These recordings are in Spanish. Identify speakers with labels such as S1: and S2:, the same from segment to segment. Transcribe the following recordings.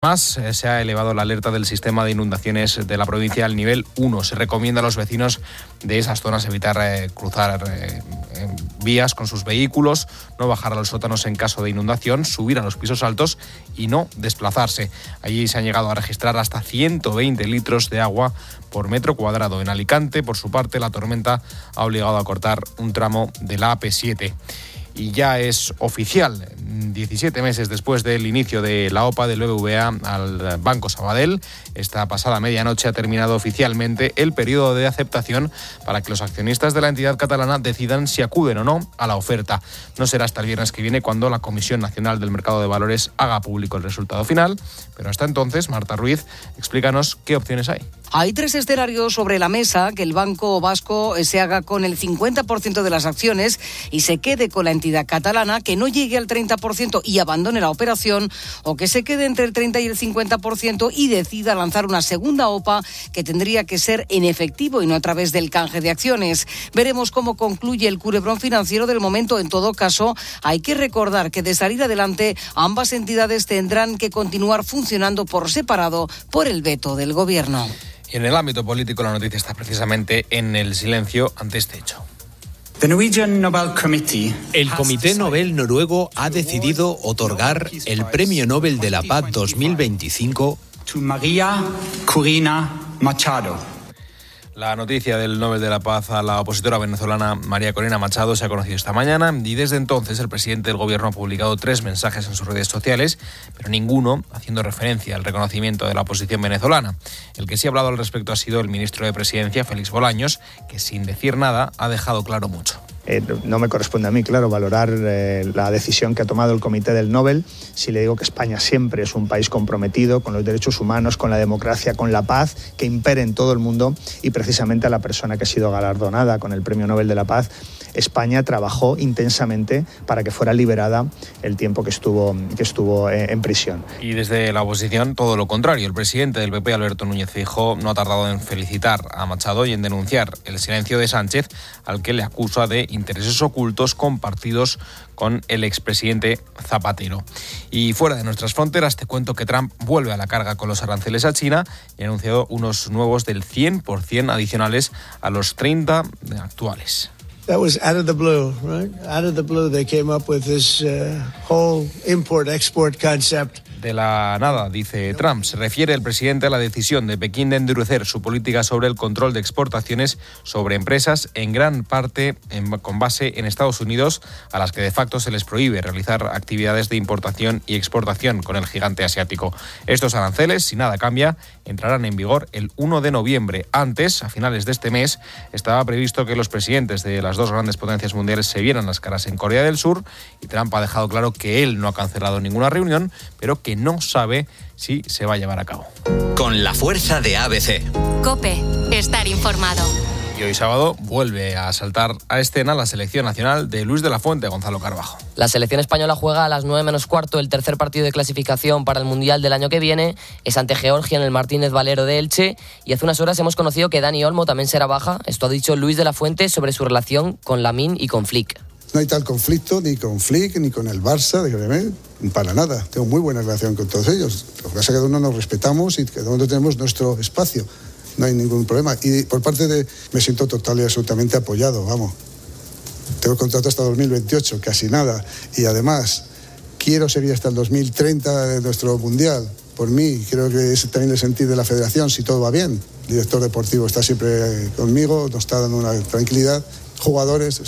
S1: Más, se ha elevado la alerta del sistema de inundaciones de la provincia al nivel 1. Se recomienda a los vecinos de esas zonas evitar cruzar vías con sus vehículos, no bajar a los sótanos en caso de inundación, subir a los pisos altos y no desplazarse. Allí se han llegado a registrar hasta 120 litros de agua por metro cuadrado. En Alicante, por su parte, la tormenta ha obligado a cortar un tramo de la AP7. Y ya es oficial, 17 meses después del inicio de la OPA del BBVA al Banco Sabadell, esta pasada medianoche ha terminado oficialmente el periodo de aceptación para que los accionistas de la entidad catalana decidan si acuden o no a la oferta. No será hasta el viernes que viene cuando la Comisión Nacional del Mercado de Valores haga público el resultado final, pero hasta entonces, Marta Ruiz, explícanos qué opciones hay.
S2: Hay 3 escenarios sobre la mesa: que el Banco Vasco se haga con el 50% de las acciones y se quede con la entidad catalana, que no llegue al 30% y abandone la operación, o que se quede entre el 30 y el 50% y decida lanzar una segunda OPA que tendría que ser en efectivo y no a través del canje de acciones. Veremos cómo concluye el culebrón financiero del momento. En todo caso, hay que recordar que de salir adelante, ambas entidades tendrán que continuar funcionando por separado por el veto del gobierno.
S1: Y en el ámbito político la noticia está precisamente en el silencio ante este hecho.
S3: El Comité Nobel noruego ha decidido otorgar el Premio Nobel de la Paz 2025
S4: a María Corina Machado.
S1: La noticia del Nobel de la Paz a la opositora venezolana María Corina Machado se ha conocido esta mañana y desde entonces el presidente del gobierno ha publicado 3 mensajes en sus redes sociales, pero ninguno haciendo referencia al reconocimiento de la oposición venezolana. El que sí ha hablado al respecto ha sido el ministro de Presidencia, Félix Bolaños, que sin decir nada ha dejado claro mucho.
S5: No me corresponde a mí, claro, valorar la decisión que ha tomado el Comité del Nobel. Si le digo que España siempre es un país comprometido con los derechos humanos, con la democracia, con la paz, que impere en todo el mundo, y precisamente a la persona que ha sido galardonada con el Premio Nobel de la Paz, España trabajó intensamente para que fuera liberada el tiempo que estuvo en prisión.
S1: Y desde la oposición, todo lo contrario. El presidente del PP, Alberto Núñez Feijóo, no ha tardado en felicitar a Machado y en denunciar el silencio de Sánchez, al que le acusa de intereses ocultos compartidos con el expresidente Zapatero. Y fuera de nuestras fronteras, te cuento que Trump vuelve a la carga con los aranceles a China y ha anunciado unos nuevos del 100% adicionales a los 30 actuales.
S6: That was out of the blue, right? Out of the blue they came up with this whole import-export concept.
S1: De la nada, dice Trump. Se refiere el presidente a la decisión de Pekín de endurecer su política sobre el control de exportaciones sobre empresas, en gran parte con base en Estados Unidos, a las que de facto se les prohíbe realizar actividades de importación y exportación con el gigante asiático. Estos aranceles, si nada cambia, entrarán en vigor el 1 de noviembre. Antes, a finales de este mes, estaba previsto que los presidentes de las 2 grandes potencias mundiales se vieran las caras en Corea del Sur, y Trump ha dejado claro que él no ha cancelado ninguna reunión, pero que no sabe si se va a llevar a cabo.
S3: Con la fuerza de ABC.
S7: COPE. Estar informado.
S1: Y hoy sábado vuelve a saltar a escena la selección nacional de Luis de la Fuente, Gonzalo Carbajo.
S8: La selección española juega a las 9 menos cuarto el tercer partido de clasificación para el Mundial del año que viene. Es ante Georgia en el Martínez Valero de Elche. Y hace unas horas hemos conocido que Dani Olmo también será baja. Esto ha dicho Luis de la Fuente sobre su relación con Lamine y con Flick.
S9: No hay tal conflicto ni con Flick ni con el Barça, para nada. Tengo muy buena relación con todos ellos. Lo que pasa es que cada uno nos respetamos y cada uno tenemos nuestro espacio. No hay ningún problema. Y por parte de... me siento total y absolutamente apoyado, vamos. Tengo contrato hasta 2028, casi nada. Y además, quiero seguir hasta el 2030 de nuestro Mundial. Por mí, creo que es también el sentir de la federación, si todo va bien. El director deportivo está siempre conmigo, nos está dando una tranquilidad. Jugadores,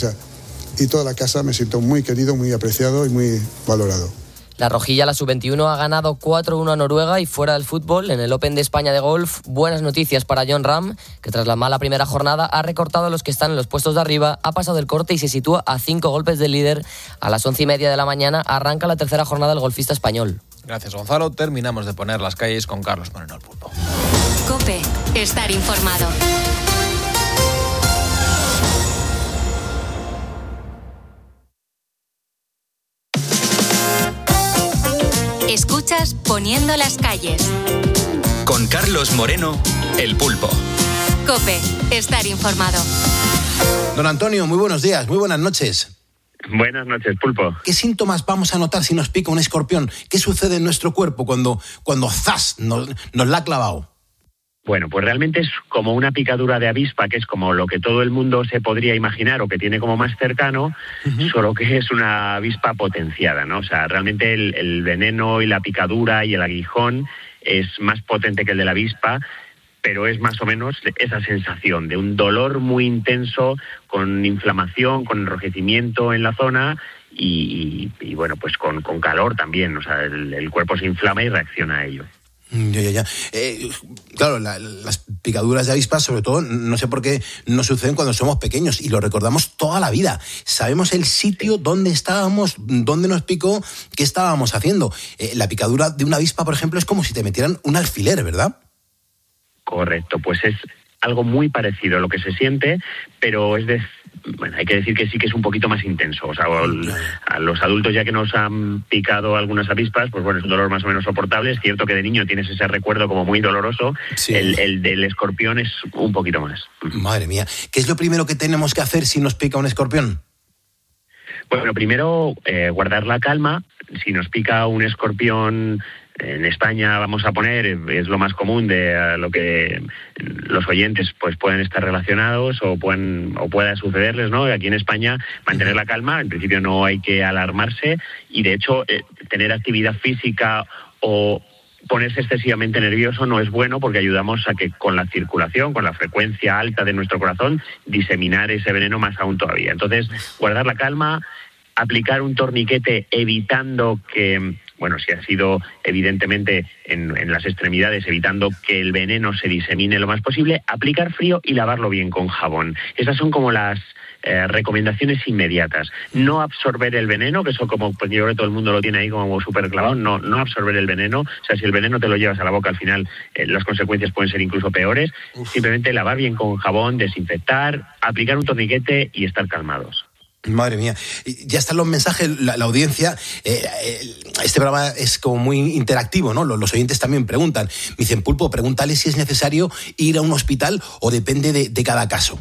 S9: y toda la casa, me siento muy querido, muy apreciado y muy valorado.
S8: La rojilla, la sub-21, ha ganado 4-1 a Noruega. Y fuera del fútbol, en el Open de España de golf, buenas noticias para Jon Rahm, que tras la mala primera jornada ha recortado a los que están en los puestos de arriba, ha pasado el corte y se sitúa a 5 golpes del líder. A las 11:30 de la mañana arranca la tercera jornada del golfista español.
S1: Gracias, Gonzalo. Terminamos de poner las calles con Carlos Moreno, el Pulpo.
S7: COPE. Estar informado. Escuchas Poniendo las calles.
S3: Con Carlos Moreno, el Pulpo.
S7: COPE. Estar informado.
S10: Don Antonio, muy buenos días, muy buenas noches. Buenas noches, Pulpo.
S11: ¿Qué síntomas vamos a notar si nos pica un escorpión? ¿Qué sucede en nuestro cuerpo cuando ¡zas! nos la ha clavado?
S10: Bueno, pues realmente es como una picadura de avispa, que es como lo que todo el mundo se podría imaginar o que tiene como más cercano, solo que es una avispa potenciada, ¿no? O sea, realmente el veneno y la picadura y el aguijón es más potente que el de la avispa, pero es más o menos esa sensación de un dolor muy intenso, con inflamación, con enrojecimiento en la zona y bueno, pues con calor también. O sea, el cuerpo se inflama y reacciona a ello.
S11: Ya. Claro, las picaduras de avispas, sobre todo, no sé por qué nos suceden cuando somos pequeños y lo recordamos toda la vida. Sabemos el sitio donde estábamos, dónde nos picó, qué estábamos haciendo. La picadura de una avispa, por ejemplo, es como si te metieran un alfiler, ¿verdad?
S10: Correcto, pues es algo muy parecido a lo que se siente, pero bueno, hay que decir que sí que es un poquito más intenso. O sea, a los adultos ya que nos han picado algunas avispas, pues bueno, es un dolor más o menos soportable. Es cierto que de niño tienes ese recuerdo como muy doloroso. Sí. El del escorpión es un poquito más.
S11: Madre mía, ¿qué es lo primero que tenemos que hacer si nos pica un escorpión?
S10: Bueno, primero guardar la calma. Si nos pica un escorpión en España, vamos a poner, es lo más común de lo que los oyentes pues pueden estar relacionados o pueda sucederles, ¿no? Aquí en España, mantener la calma, en principio no hay que alarmarse y de hecho tener actividad física o ponerse excesivamente nervioso no es bueno, porque ayudamos a que con la circulación, con la frecuencia alta de nuestro corazón, diseminar ese veneno más aún todavía. Entonces, guardar la calma, aplicar un torniquete evitando que, bueno, si ha sido evidentemente en las extremidades, evitando que el veneno se disemine lo más posible, aplicar frío y lavarlo bien con jabón. Esas son como las recomendaciones inmediatas. No absorber el veneno, que eso como pues yo creo que todo el mundo lo tiene ahí como súper clavado, no absorber el veneno. O sea, si el veneno te lo llevas a la boca, al final las consecuencias pueden ser incluso peores. Simplemente lavar bien con jabón, desinfectar, aplicar un torniquete y estar calmados.
S11: Madre mía, ya están los mensajes, la audiencia, este programa es como muy interactivo, ¿no? Los oyentes también preguntan, me dicen, Pulpo, pregúntale si es necesario ir a un hospital o depende de cada caso.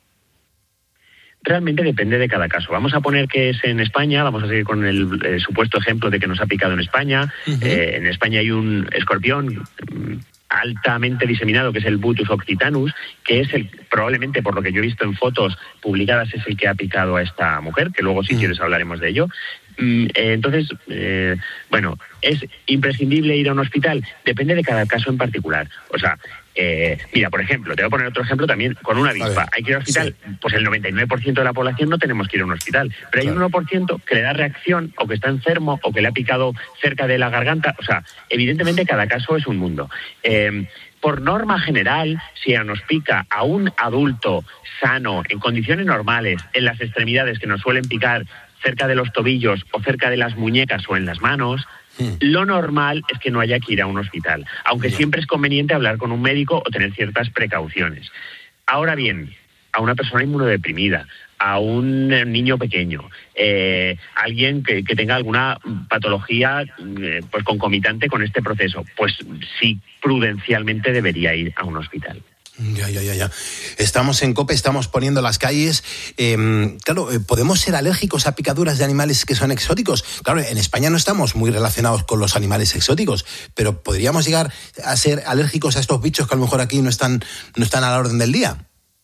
S10: Realmente depende de cada caso. Vamos a poner que es en España, vamos a seguir con el supuesto ejemplo de que nos ha picado en España. En España hay un escorpión altamente diseminado, que es el Butus occitanus, que es probablemente, por lo que yo he visto en fotos publicadas, es el que ha picado a esta mujer, que luego si quieres hablaremos de ello. Entonces, bueno, ¿es imprescindible ir a un hospital? Depende de cada caso en particular. O sea, mira, por ejemplo, te voy a poner otro ejemplo también con una avispa. ¿Hay que ir al hospital? Sí. Pues el 99% de la población no tenemos que ir a un hospital. Pero hay un 1% que le da reacción, o que está enfermo, o que le ha picado cerca de la garganta. O sea, evidentemente cada caso es un mundo. Por norma general, si nos pica a un adulto sano, en condiciones normales, en las extremidades que nos suelen picar cerca de los tobillos o cerca de las muñecas o en las manos, lo normal es que no haya que ir a un hospital, aunque siempre es conveniente hablar con un médico o tener ciertas precauciones. Ahora bien, a una persona inmunodeprimida, a un niño pequeño, alguien que tenga alguna patología pues concomitante con este proceso, pues sí, prudencialmente debería ir a un hospital.
S11: Ya. Estamos en COPE, estamos poniendo las calles. Claro, ¿podemos ser alérgicos a picaduras de animales que son exóticos? Claro, en España no estamos muy relacionados con los animales exóticos, pero ¿podríamos llegar a ser alérgicos a estos bichos que a lo mejor aquí no están a la orden del día?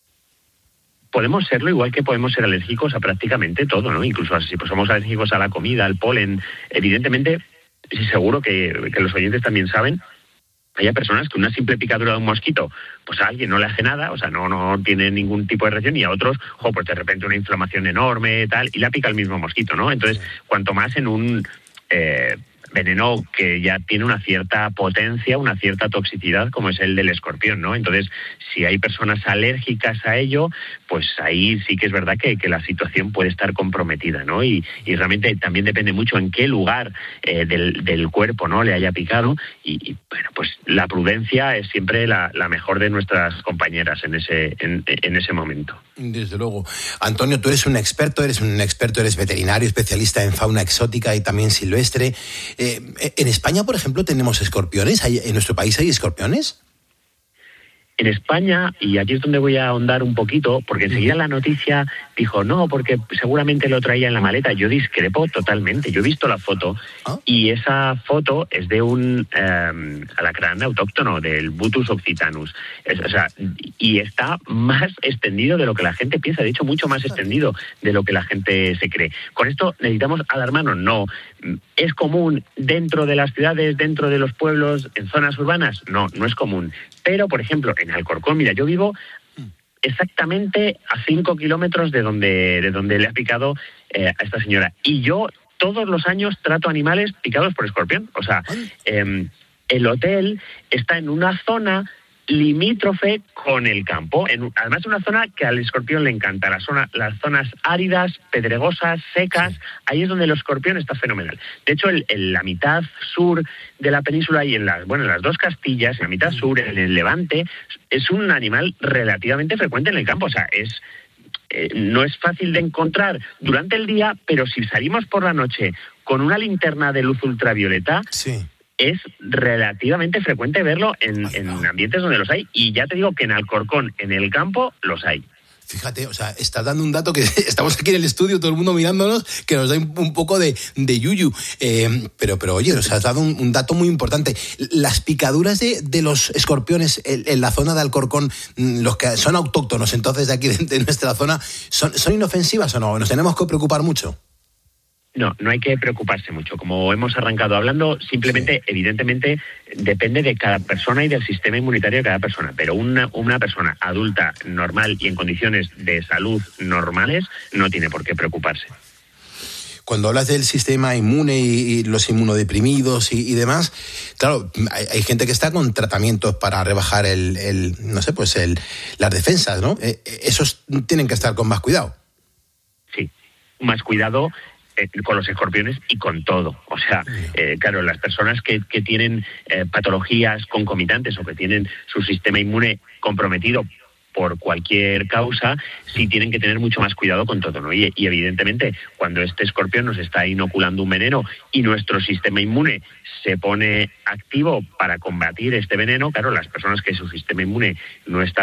S10: Podemos serlo, igual que podemos ser alérgicos a prácticamente todo, ¿no? Incluso si pues somos alérgicos a la comida, al polen. Evidentemente, sí, seguro que los oyentes también saben, hay personas que una simple picadura de un mosquito, pues a alguien no le hace nada, o sea, no tiene ningún tipo de reacción, y a otros, pues de repente una inflamación enorme, tal, y la pica el mismo mosquito, ¿no? Entonces, cuanto más en un veneno que ya tiene una cierta potencia, una cierta toxicidad, como es el del escorpión, ¿no? Entonces, si hay personas alérgicas a ello, pues ahí sí que es verdad que la situación puede estar comprometida, ¿no? Y realmente también depende mucho en qué lugar del cuerpo, ¿no?, le haya picado, y bueno, pues la prudencia es siempre la mejor de nuestras compañeras en ese momento.
S11: Desde luego. Antonio, tú eres experto, eres veterinario, especialista en fauna exótica y también silvestre. ¿En España, por ejemplo, tenemos escorpiones? ¿En nuestro país hay escorpiones?
S10: En España, y aquí es donde voy a ahondar un poquito, porque enseguida la noticia dijo, no, porque seguramente lo traía en la maleta. Yo discrepo totalmente. Yo he visto la foto y esa foto es de un alacrán autóctono, del Butus occitanus. Y está más extendido de lo que la gente piensa, de hecho mucho más extendido de lo que la gente se cree. ¿Con esto necesitamos alarmarnos? No. ¿Es común dentro de las ciudades, dentro de los pueblos, en zonas urbanas? No, no es común. Pero, por ejemplo, en Alcorcón, mira, yo vivo exactamente a 5 kilómetros de donde le ha picado a esta señora. Y yo todos los años trato animales picados por escorpión. O sea, el hotel está en una zona limítrofe con el campo, además una zona que al escorpión le encanta, las zonas áridas, pedregosas, secas, ahí es donde el escorpión está fenomenal. De hecho, en la mitad sur de la península y en las dos Castillas, en la mitad sur, en el Levante, es un animal relativamente frecuente en el campo, o sea, no es fácil de encontrar durante el día, pero si salimos por la noche con una linterna de luz ultravioleta, es relativamente frecuente verlo en ambientes donde los hay. Y ya te digo que en Alcorcón, en el campo, los hay.
S11: Fíjate, o sea, estás dando un dato que estamos aquí en el estudio, todo el mundo mirándonos, que nos da un poco de yuyu. Pero oye, o sea, has dado un dato muy importante. Las picaduras de los escorpiones en la zona de Alcorcón, los que son autóctonos entonces de aquí de nuestra zona, ¿son inofensivas o no? ¿Nos tenemos que preocupar mucho?
S10: No, no hay que preocuparse mucho. Como hemos arrancado hablando, simplemente, evidentemente, depende de cada persona y del sistema inmunitario de cada persona. Pero una persona adulta, normal y en condiciones de salud normales, no tiene por qué preocuparse.
S11: Cuando hablas del sistema inmune y los inmunodeprimidos y demás, claro, hay gente que está con tratamientos para rebajar las defensas, ¿no? Esos tienen que estar con más cuidado.
S10: Sí, más cuidado con los escorpiones y con todo. O sea, claro, las personas que tienen patologías concomitantes o que tienen su sistema inmune comprometido por cualquier causa, sí tienen que tener mucho más cuidado con todo, ¿no? Y evidentemente, cuando este escorpión nos está inoculando un veneno y nuestro sistema inmune se pone activo para combatir este veneno, claro, las personas que su sistema inmune no está,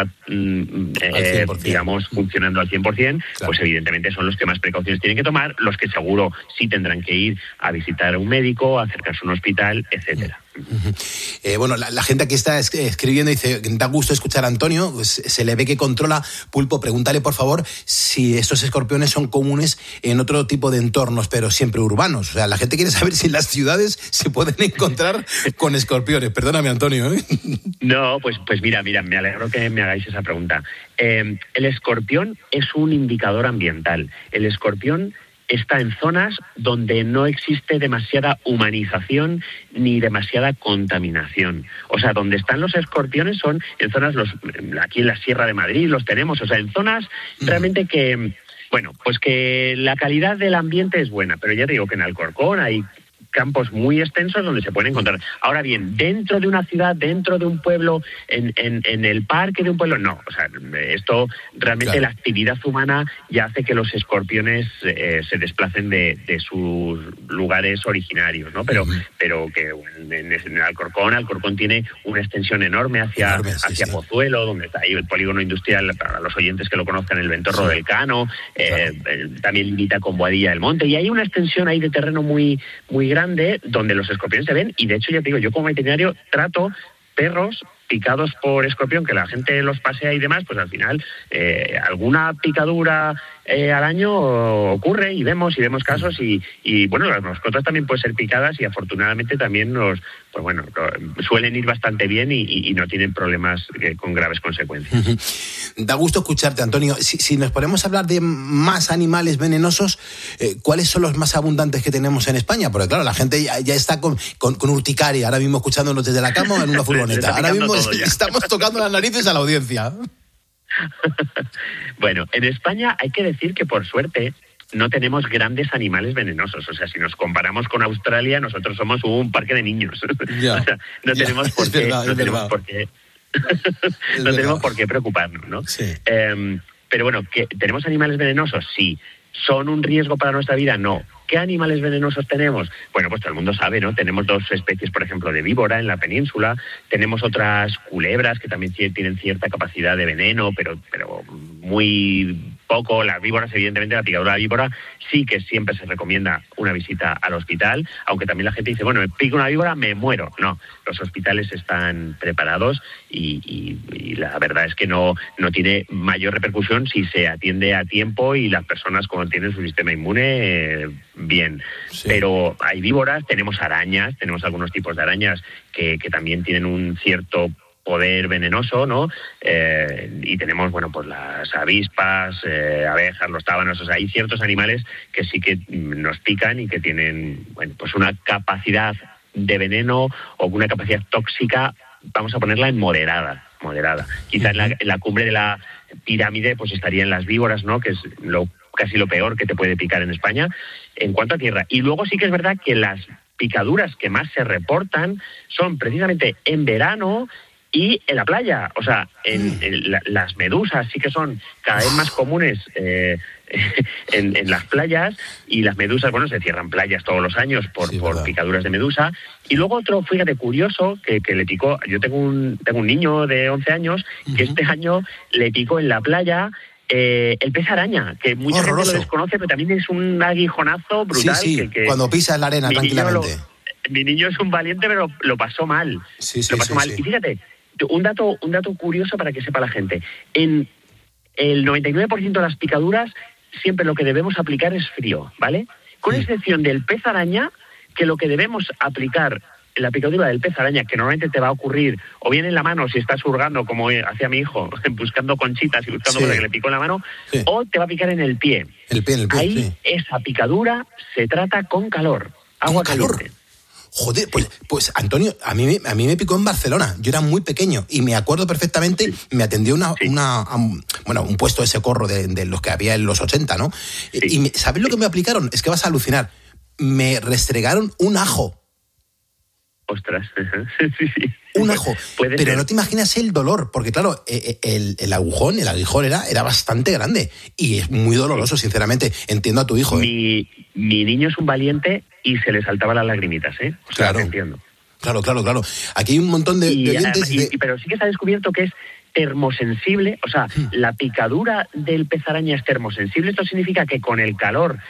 S10: digamos, funcionando al 100%, claro, pues evidentemente son los que más precauciones tienen que tomar, los que seguro sí tendrán que ir a visitar a un médico, a acercarse a un hospital, etcétera.
S11: Bueno, la gente aquí está escribiendo y dice, da gusto escuchar a Antonio, pues se le ve que controla. Pulpo, pregúntale por favor si estos escorpiones son comunes en otro tipo de entornos, pero siempre urbanos. O sea, la gente quiere saber si en las ciudades se pueden encontrar con escorpiones. Perdóname, Antonio, ¿eh?
S10: No, pues mira, me alegro que me hagáis esa pregunta. El escorpión es un indicador ambiental. El escorpión está en zonas donde no existe demasiada humanización ni demasiada contaminación. O sea, donde están los escorpiones son en zonas, aquí en la Sierra de Madrid los tenemos, o sea, en zonas realmente que, bueno, pues que la calidad del ambiente es buena, pero ya te digo que en Alcorcón hay campos muy extensos donde se pueden encontrar. Ahora bien, dentro de una ciudad, dentro de un pueblo, en el parque de un pueblo, no. O sea, esto realmente, claro, la actividad humana ya hace que los escorpiones se desplacen de sus lugares originarios, ¿no? Pero que en Alcorcón tiene una extensión enorme hacia Pozuelo, donde está ahí el polígono industrial, para los oyentes que lo conozcan, el Ventorro del Cano, también limita con Boadilla del Monte, y hay una extensión ahí de terreno muy, muy grande donde los escorpiones se ven, y de hecho ya te digo, yo como veterinario trato perros picados por escorpión, que la gente los pasea y demás, pues al final alguna picadura al año ocurre y vemos casos y bueno, las mascotas también pueden ser picadas y afortunadamente también suelen ir bastante bien y no tienen problemas con graves consecuencias.
S11: Da gusto escucharte, Antonio. Si nos ponemos a hablar de más animales venenosos, ¿cuáles son los más abundantes que tenemos en España? Porque claro, la gente ya está con urticaria, ahora mismo escuchándonos desde la cama o en una furgoneta. Ahora mismo estamos tocando las narices a la audiencia. Bueno, en España hay que decir que por suerte no tenemos grandes animales venenosos. O sea, si nos comparamos con Australia, nosotros somos un parque de niños. Ya, o sea, no tenemos por qué preocuparnos, ¿no? Sí. Pero bueno, ¿que tenemos animales venenosos? Sí.
S10: ¿Son un riesgo para nuestra vida? No. ¿Qué animales venenosos tenemos? Bueno, pues todo el mundo sabe, ¿no? Tenemos 2 especies, por ejemplo, de víbora en la península. Tenemos otras culebras que también tienen cierta capacidad de veneno, pero muy poco. Las víboras, evidentemente, la picadura de víbora sí que siempre se recomienda una visita al hospital, aunque también la gente dice, bueno, me pica una víbora, me muero. No, los hospitales están preparados y la verdad es que no tiene mayor repercusión si se atiende a tiempo y las personas cuando tienen su sistema inmune bien. Sí. Pero hay víboras, tenemos arañas, tenemos algunos tipos de arañas que también tienen un cierto poder venenoso, ¿no? Y tenemos, bueno, pues las avispas, abejas, los tábanos, o sea, hay ciertos animales que sí que nos pican y que tienen, bueno, pues una capacidad de veneno o una capacidad tóxica, vamos a ponerla en moderada. Quizá en la cumbre de la pirámide pues estarían las víboras, ¿no? Que es casi lo peor que te puede picar en España en cuanto a tierra. Y luego sí que es verdad que las picaduras que más se reportan son precisamente en verano y en la playa. O sea, las medusas sí que son cada vez más comunes en las playas, y las medusas, bueno, se cierran playas todos los años por picaduras de medusa. Y luego otro, fíjate, curioso, que le picó, yo tengo un niño de 11 años que este año le picó en la playa el pez araña, que mucha gente lo desconoce, pero también es un aguijonazo brutal.
S11: Sí, cuando pisas la arena tranquilamente.
S10: Mi niño es un valiente, pero lo pasó mal. Lo pasó mal. Y fíjate, un dato curioso para que sepa la gente. En el 99% de las picaduras siempre lo que debemos aplicar es frío, ¿vale? Con excepción del pez araña, que lo que debemos aplicar en la picadura del pez araña, que normalmente te va a ocurrir o bien en la mano si estás hurgando, como hacía mi hijo, buscando conchitas y buscando cosas que le picó en la mano, o te va a picar en el pie.
S11: El pie,
S10: ahí esa picadura se trata con calor, agua caliente.
S11: Joder, pues Antonio, a mí me picó en Barcelona. Yo era muy pequeño y me acuerdo perfectamente, me atendió un puesto de socorro de los que había en los 80, ¿no? Sí. Y ¿sabes lo que me aplicaron? Es que vas a alucinar. Me restregaron un ajo.
S10: Ostras, sí.
S11: Un ajo. Pero no te imaginas el dolor, porque claro, el aguijón era bastante grande y es muy doloroso, sinceramente. Entiendo a tu hijo.
S10: Mi niño es un valiente y se le saltaban las lagrimitas, ¿eh? O sea,
S11: claro.
S10: Te entiendo.
S11: Claro. Aquí hay un montón de oyentes.
S10: Pero sí que se ha descubierto que es termosensible, o sea, la picadura del pez araña es termosensible. Esto significa que con el calor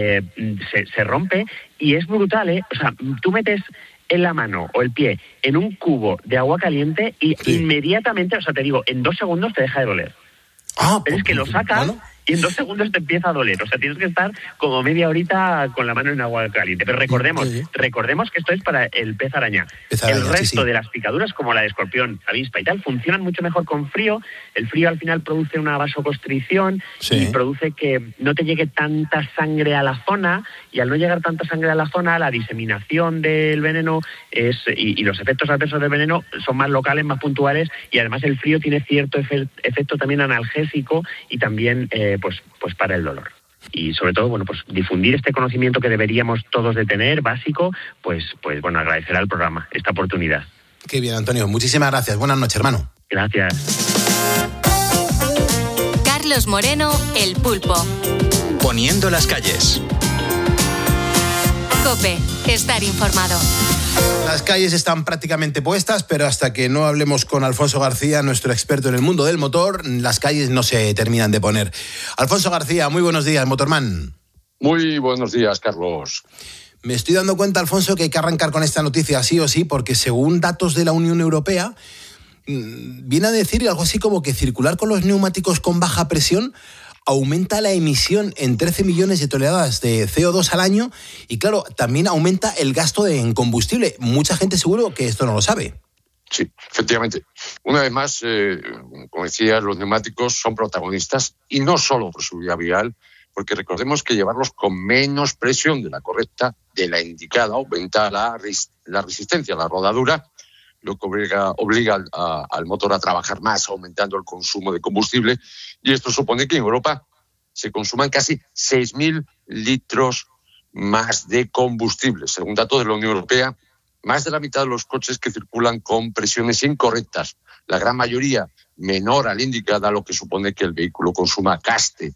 S10: se rompe y es brutal, ¿eh? O sea, tú metes en la mano o el pie en un cubo de agua caliente y inmediatamente, o sea, te digo, en 2 segundos te deja de doler. Pero es que lo sacas y en 2 segundos te empieza a doler. O sea, tienes que estar como media horita con la mano en agua caliente. Pero recordemos que esto es para el pez araña. El resto de las picaduras, como la de escorpión, avispa y tal, funcionan mucho mejor con frío. El frío al final produce una vasoconstricción y produce que no te llegue tanta sangre a la zona, y al no llegar tanta sangre a la zona, la diseminación del veneno y los efectos adversos del veneno son más locales, más puntuales, y además el frío tiene cierto efecto también analgésico y también pues para el dolor. Y sobre todo, bueno, pues difundir este conocimiento que deberíamos todos de tener, básico, pues bueno, agradecer al programa esta oportunidad.
S11: Qué bien, Antonio. Muchísimas gracias. Buenas noches, hermano.
S10: Gracias.
S7: Carlos Moreno, El Pulpo.
S3: Poniendo las calles.
S7: COPE. Estar informado.
S11: Las calles están prácticamente puestas, pero hasta que no hablemos con Alfonso García, nuestro experto en el mundo del motor, las calles no se terminan de poner. Alfonso García, muy buenos días, Motorman.
S12: Muy buenos días, Carlos.
S11: Me estoy dando cuenta, Alfonso, que hay que arrancar con esta noticia sí o sí, porque según datos de la Unión Europea, viene a decir algo así como que circular con los neumáticos con baja presión aumenta la emisión en 13 millones de toneladas de CO2 al año y, claro, también aumenta el gasto en combustible. Mucha gente seguro que esto no lo sabe.
S12: Sí, efectivamente. Una vez más, como decía, los neumáticos son protagonistas y no solo por su seguridad vial, porque recordemos que llevarlos con menos presión de la correcta, de la indicada, aumenta la resistencia a la rodadura, lo que obliga al motor a trabajar más, aumentando el consumo de combustible, y esto supone que en Europa se consuman casi 6.000 litros más de combustible. Según datos de la Unión Europea, más de la mitad de los coches que circulan con presiones incorrectas, la gran mayoría menor a la indicada, lo que supone que el vehículo gaste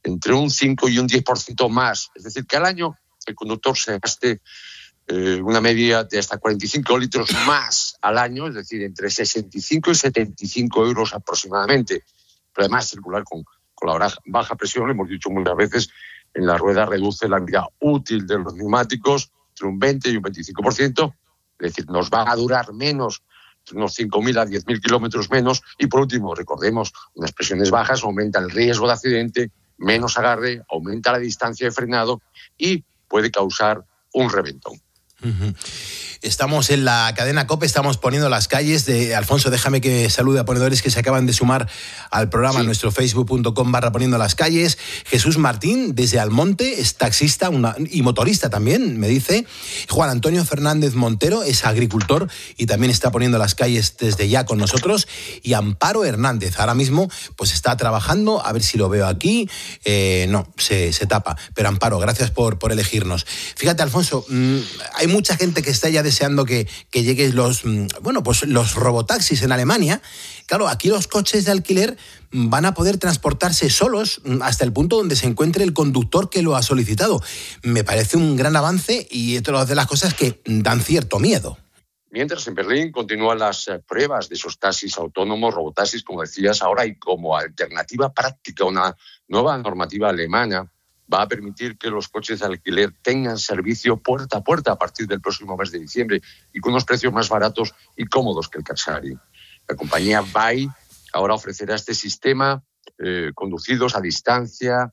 S12: entre un 5 y un 10% más. Es decir, que al año el conductor se gaste una media de hasta 45 litros más al año, es decir, entre 65 y 75 euros aproximadamente. Pero además circular con la baja presión, lo hemos dicho muchas veces, en la rueda reduce la vida útil de los neumáticos entre un 20 y un 25%, es decir, nos va a durar menos, unos 5.000 a 10.000 kilómetros menos. Y por último, recordemos, unas presiones bajas aumentan el riesgo de accidente, menos agarre, aumenta la distancia de frenado y puede causar un reventón.
S11: Uh-huh. Estamos en la cadena COPE, estamos poniendo las calles de Alfonso. Déjame que salude a ponedores que se acaban de sumar al programa en nuestro facebook.com/poniendo las calles. Jesús Martín, desde Almonte, es taxista y motorista también, me dice. Juan Antonio Fernández Montero es agricultor y también está poniendo las calles desde ya con nosotros. Y Amparo Hernández, ahora mismo pues está trabajando, a ver si lo veo aquí. No, se tapa. Pero Amparo, gracias por elegirnos. Fíjate, Alfonso, hay mucha gente que está ya deseando que lleguen los robotaxis en Alemania. Claro, aquí los coches de alquiler van a poder transportarse solos hasta el punto donde se encuentre el conductor que lo ha solicitado. Me parece un gran avance y es otra de las cosas que dan cierto miedo.
S12: Mientras en Berlín continúan las pruebas de esos taxis autónomos, robotaxis, como decías ahora, y como alternativa práctica, una nueva normativa alemana va a permitir que los coches de alquiler tengan servicio puerta a puerta a partir del próximo mes de diciembre y con unos precios más baratos y cómodos que el Carsharing. La compañía Vai ahora ofrecerá este sistema conducidos a distancia,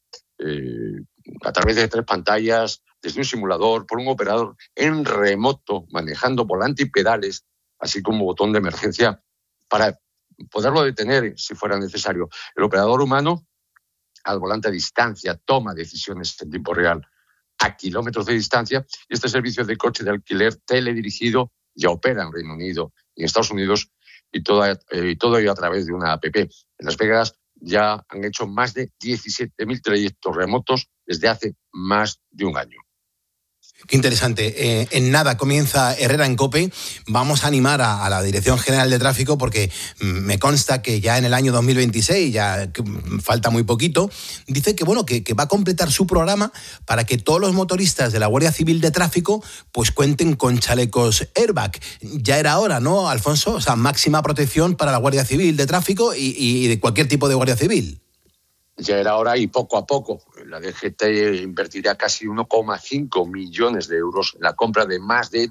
S12: a través de 3 pantallas, desde un simulador, por un operador en remoto, manejando volante y pedales, así como botón de emergencia para poderlo detener si fuera necesario. El operador humano al volante a distancia toma decisiones en tiempo real a kilómetros de distancia, y este servicio de coche de alquiler teledirigido ya opera en Reino Unido y en Estados Unidos, y todo ello a través de una app. En Las Vegas ya han hecho más de 17.000 trayectos remotos desde hace más de un año.
S11: Qué interesante. En nada comienza Herrera en COPE. Vamos a animar a la Dirección General de Tráfico porque me consta que ya en el año 2026, ya falta muy poquito, dice que va a completar su programa para que todos los motoristas de la Guardia Civil de Tráfico pues cuenten con chalecos airbag. Ya era hora, ¿no, Alfonso? O sea, máxima protección para la Guardia Civil de Tráfico y de cualquier tipo de Guardia Civil.
S12: Ya era hora y poco a poco. La DGT invertirá casi 1,5 millones de euros en la compra de más de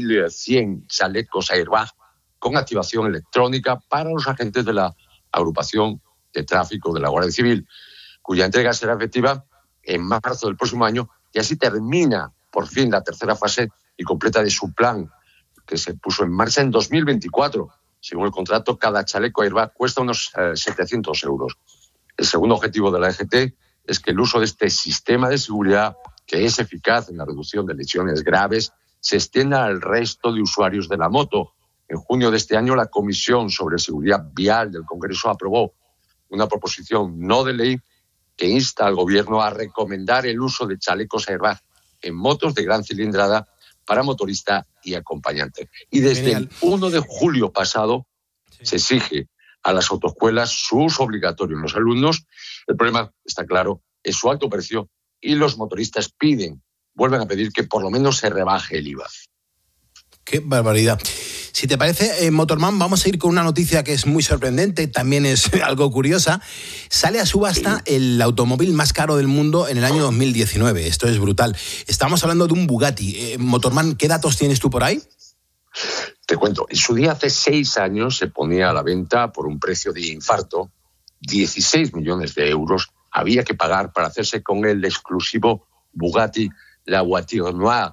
S12: 2.100 chalecos airbag con activación electrónica para los agentes de la agrupación de tráfico de la Guardia Civil, cuya entrega será efectiva en marzo del próximo año, y así termina por fin la tercera fase y completa de su plan, que se puso en marcha en 2024. Según el contrato, cada chaleco airbag cuesta unos 700 euros. El segundo objetivo de la DGT es que el uso de este sistema de seguridad, que es eficaz en la reducción de lesiones graves, se extienda al resto de usuarios de la moto. En junio de este año, la Comisión sobre Seguridad Vial del Congreso aprobó una proposición no de ley que insta al Gobierno a recomendar el uso de chalecos airbag en motos de gran cilindrada para motorista y acompañante. Y desde el 1 de julio pasado se exige a las autoescuelas su uso obligatorio en los alumnos. El problema, está claro, es su alto precio, y los motoristas vuelven a pedir que por lo menos se rebaje el IVA.
S11: ¡Qué barbaridad! Si te parece, Motorman, vamos a ir con una noticia que es muy sorprendente, también es algo curiosa. Sale a subasta el automóvil más caro del mundo en el año 2019. Esto es brutal. Estamos hablando de un Bugatti. Motorman, ¿qué datos tienes tú por ahí?
S12: Te cuento, en su día, hace 6 años, se ponía a la venta por un precio de infarto. 16 millones de euros había que pagar para hacerse con el exclusivo Bugatti La Voiture Noire,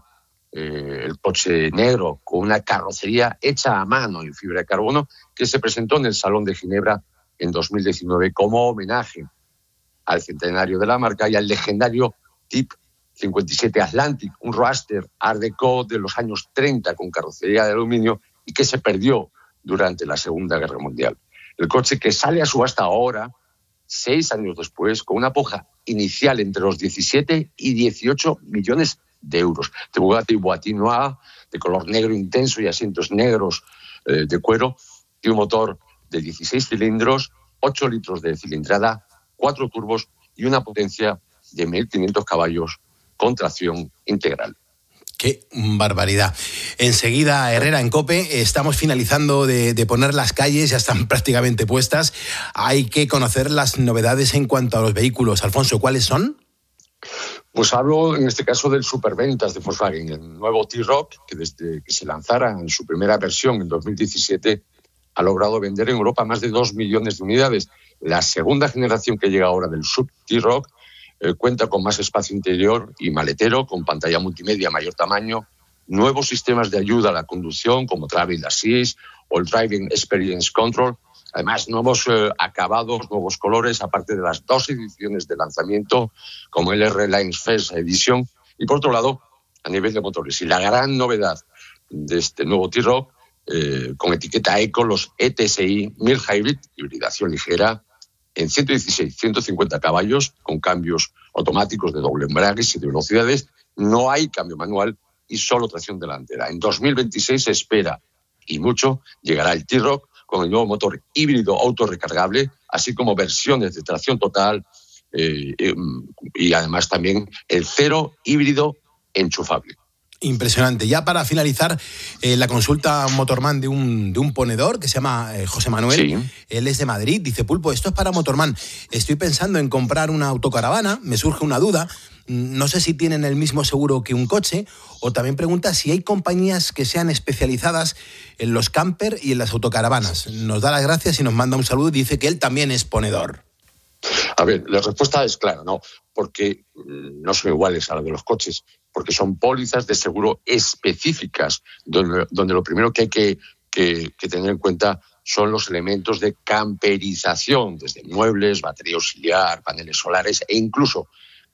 S12: el coche negro con una carrocería hecha a mano en fibra de carbono, que se presentó en el Salón de Ginebra en 2019 como homenaje al centenario de la marca y al legendario Type 57 Atlantic, un roadster Art Deco de los años 30 con carrocería de aluminio y que se perdió durante la Segunda Guerra Mundial. El coche, que sale a subasta ahora, 6 años después, con una puja inicial entre los 17 y 18 millones de euros. De Bugatti Voiture Noire, de color negro intenso y asientos negros de cuero, y un motor de 16 cilindros, 8 litros de cilindrada, 4 turbos y una potencia de 1.500 caballos con tracción integral.
S11: ¡Qué barbaridad! Enseguida, Herrera, en COPE, estamos finalizando de poner las calles, ya están prácticamente puestas. Hay que conocer las novedades en cuanto a los vehículos. Alfonso, ¿cuáles son?
S12: Pues hablo en este caso del superventas de Volkswagen, el nuevo T-Roc, que desde que se lanzara en su primera versión en 2017 ha logrado vender en Europa más de 2 millones de unidades. La segunda generación que llega ahora del Sub T-Roc cuenta con más espacio interior y maletero, con pantalla multimedia mayor tamaño, nuevos sistemas de ayuda a la conducción como Travel Assist o el Driving Experience Control. Además, nuevos acabados, nuevos colores, aparte de las 2 ediciones de lanzamiento, como el R-Line First Edition. Y por otro lado, a nivel de motores. Y la gran novedad de este nuevo T-Roc, con etiqueta Eco, los ETSI 1000 Hybrid, hibridación ligera, en 116-150 caballos, con cambios automáticos de doble embrague, 7 velocidades. No hay cambio manual y solo tracción delantera. En 2026 se espera, y mucho, llegará el T-Roc con el nuevo motor híbrido autorrecargable, así como versiones de tracción total y además también el cero híbrido enchufable.
S11: Impresionante. Ya para finalizar, la consulta Motorman de un ponedor que se llama José Manuel. Sí. Él es de Madrid. Dice, Pulpo, esto es para Motorman. Estoy pensando en comprar una autocaravana. Me surge una duda. No sé si tienen el mismo seguro que un coche. O también pregunta si hay compañías que sean especializadas en los camper y en las autocaravanas. Nos da las gracias y nos manda un saludo y dice que él también es ponedor.
S12: A ver, la respuesta es clara, ¿no? Porque no son iguales a la de los coches, porque son pólizas de seguro específicas, donde lo primero que hay que tener en cuenta son los elementos de camperización, desde muebles, batería auxiliar, paneles solares e incluso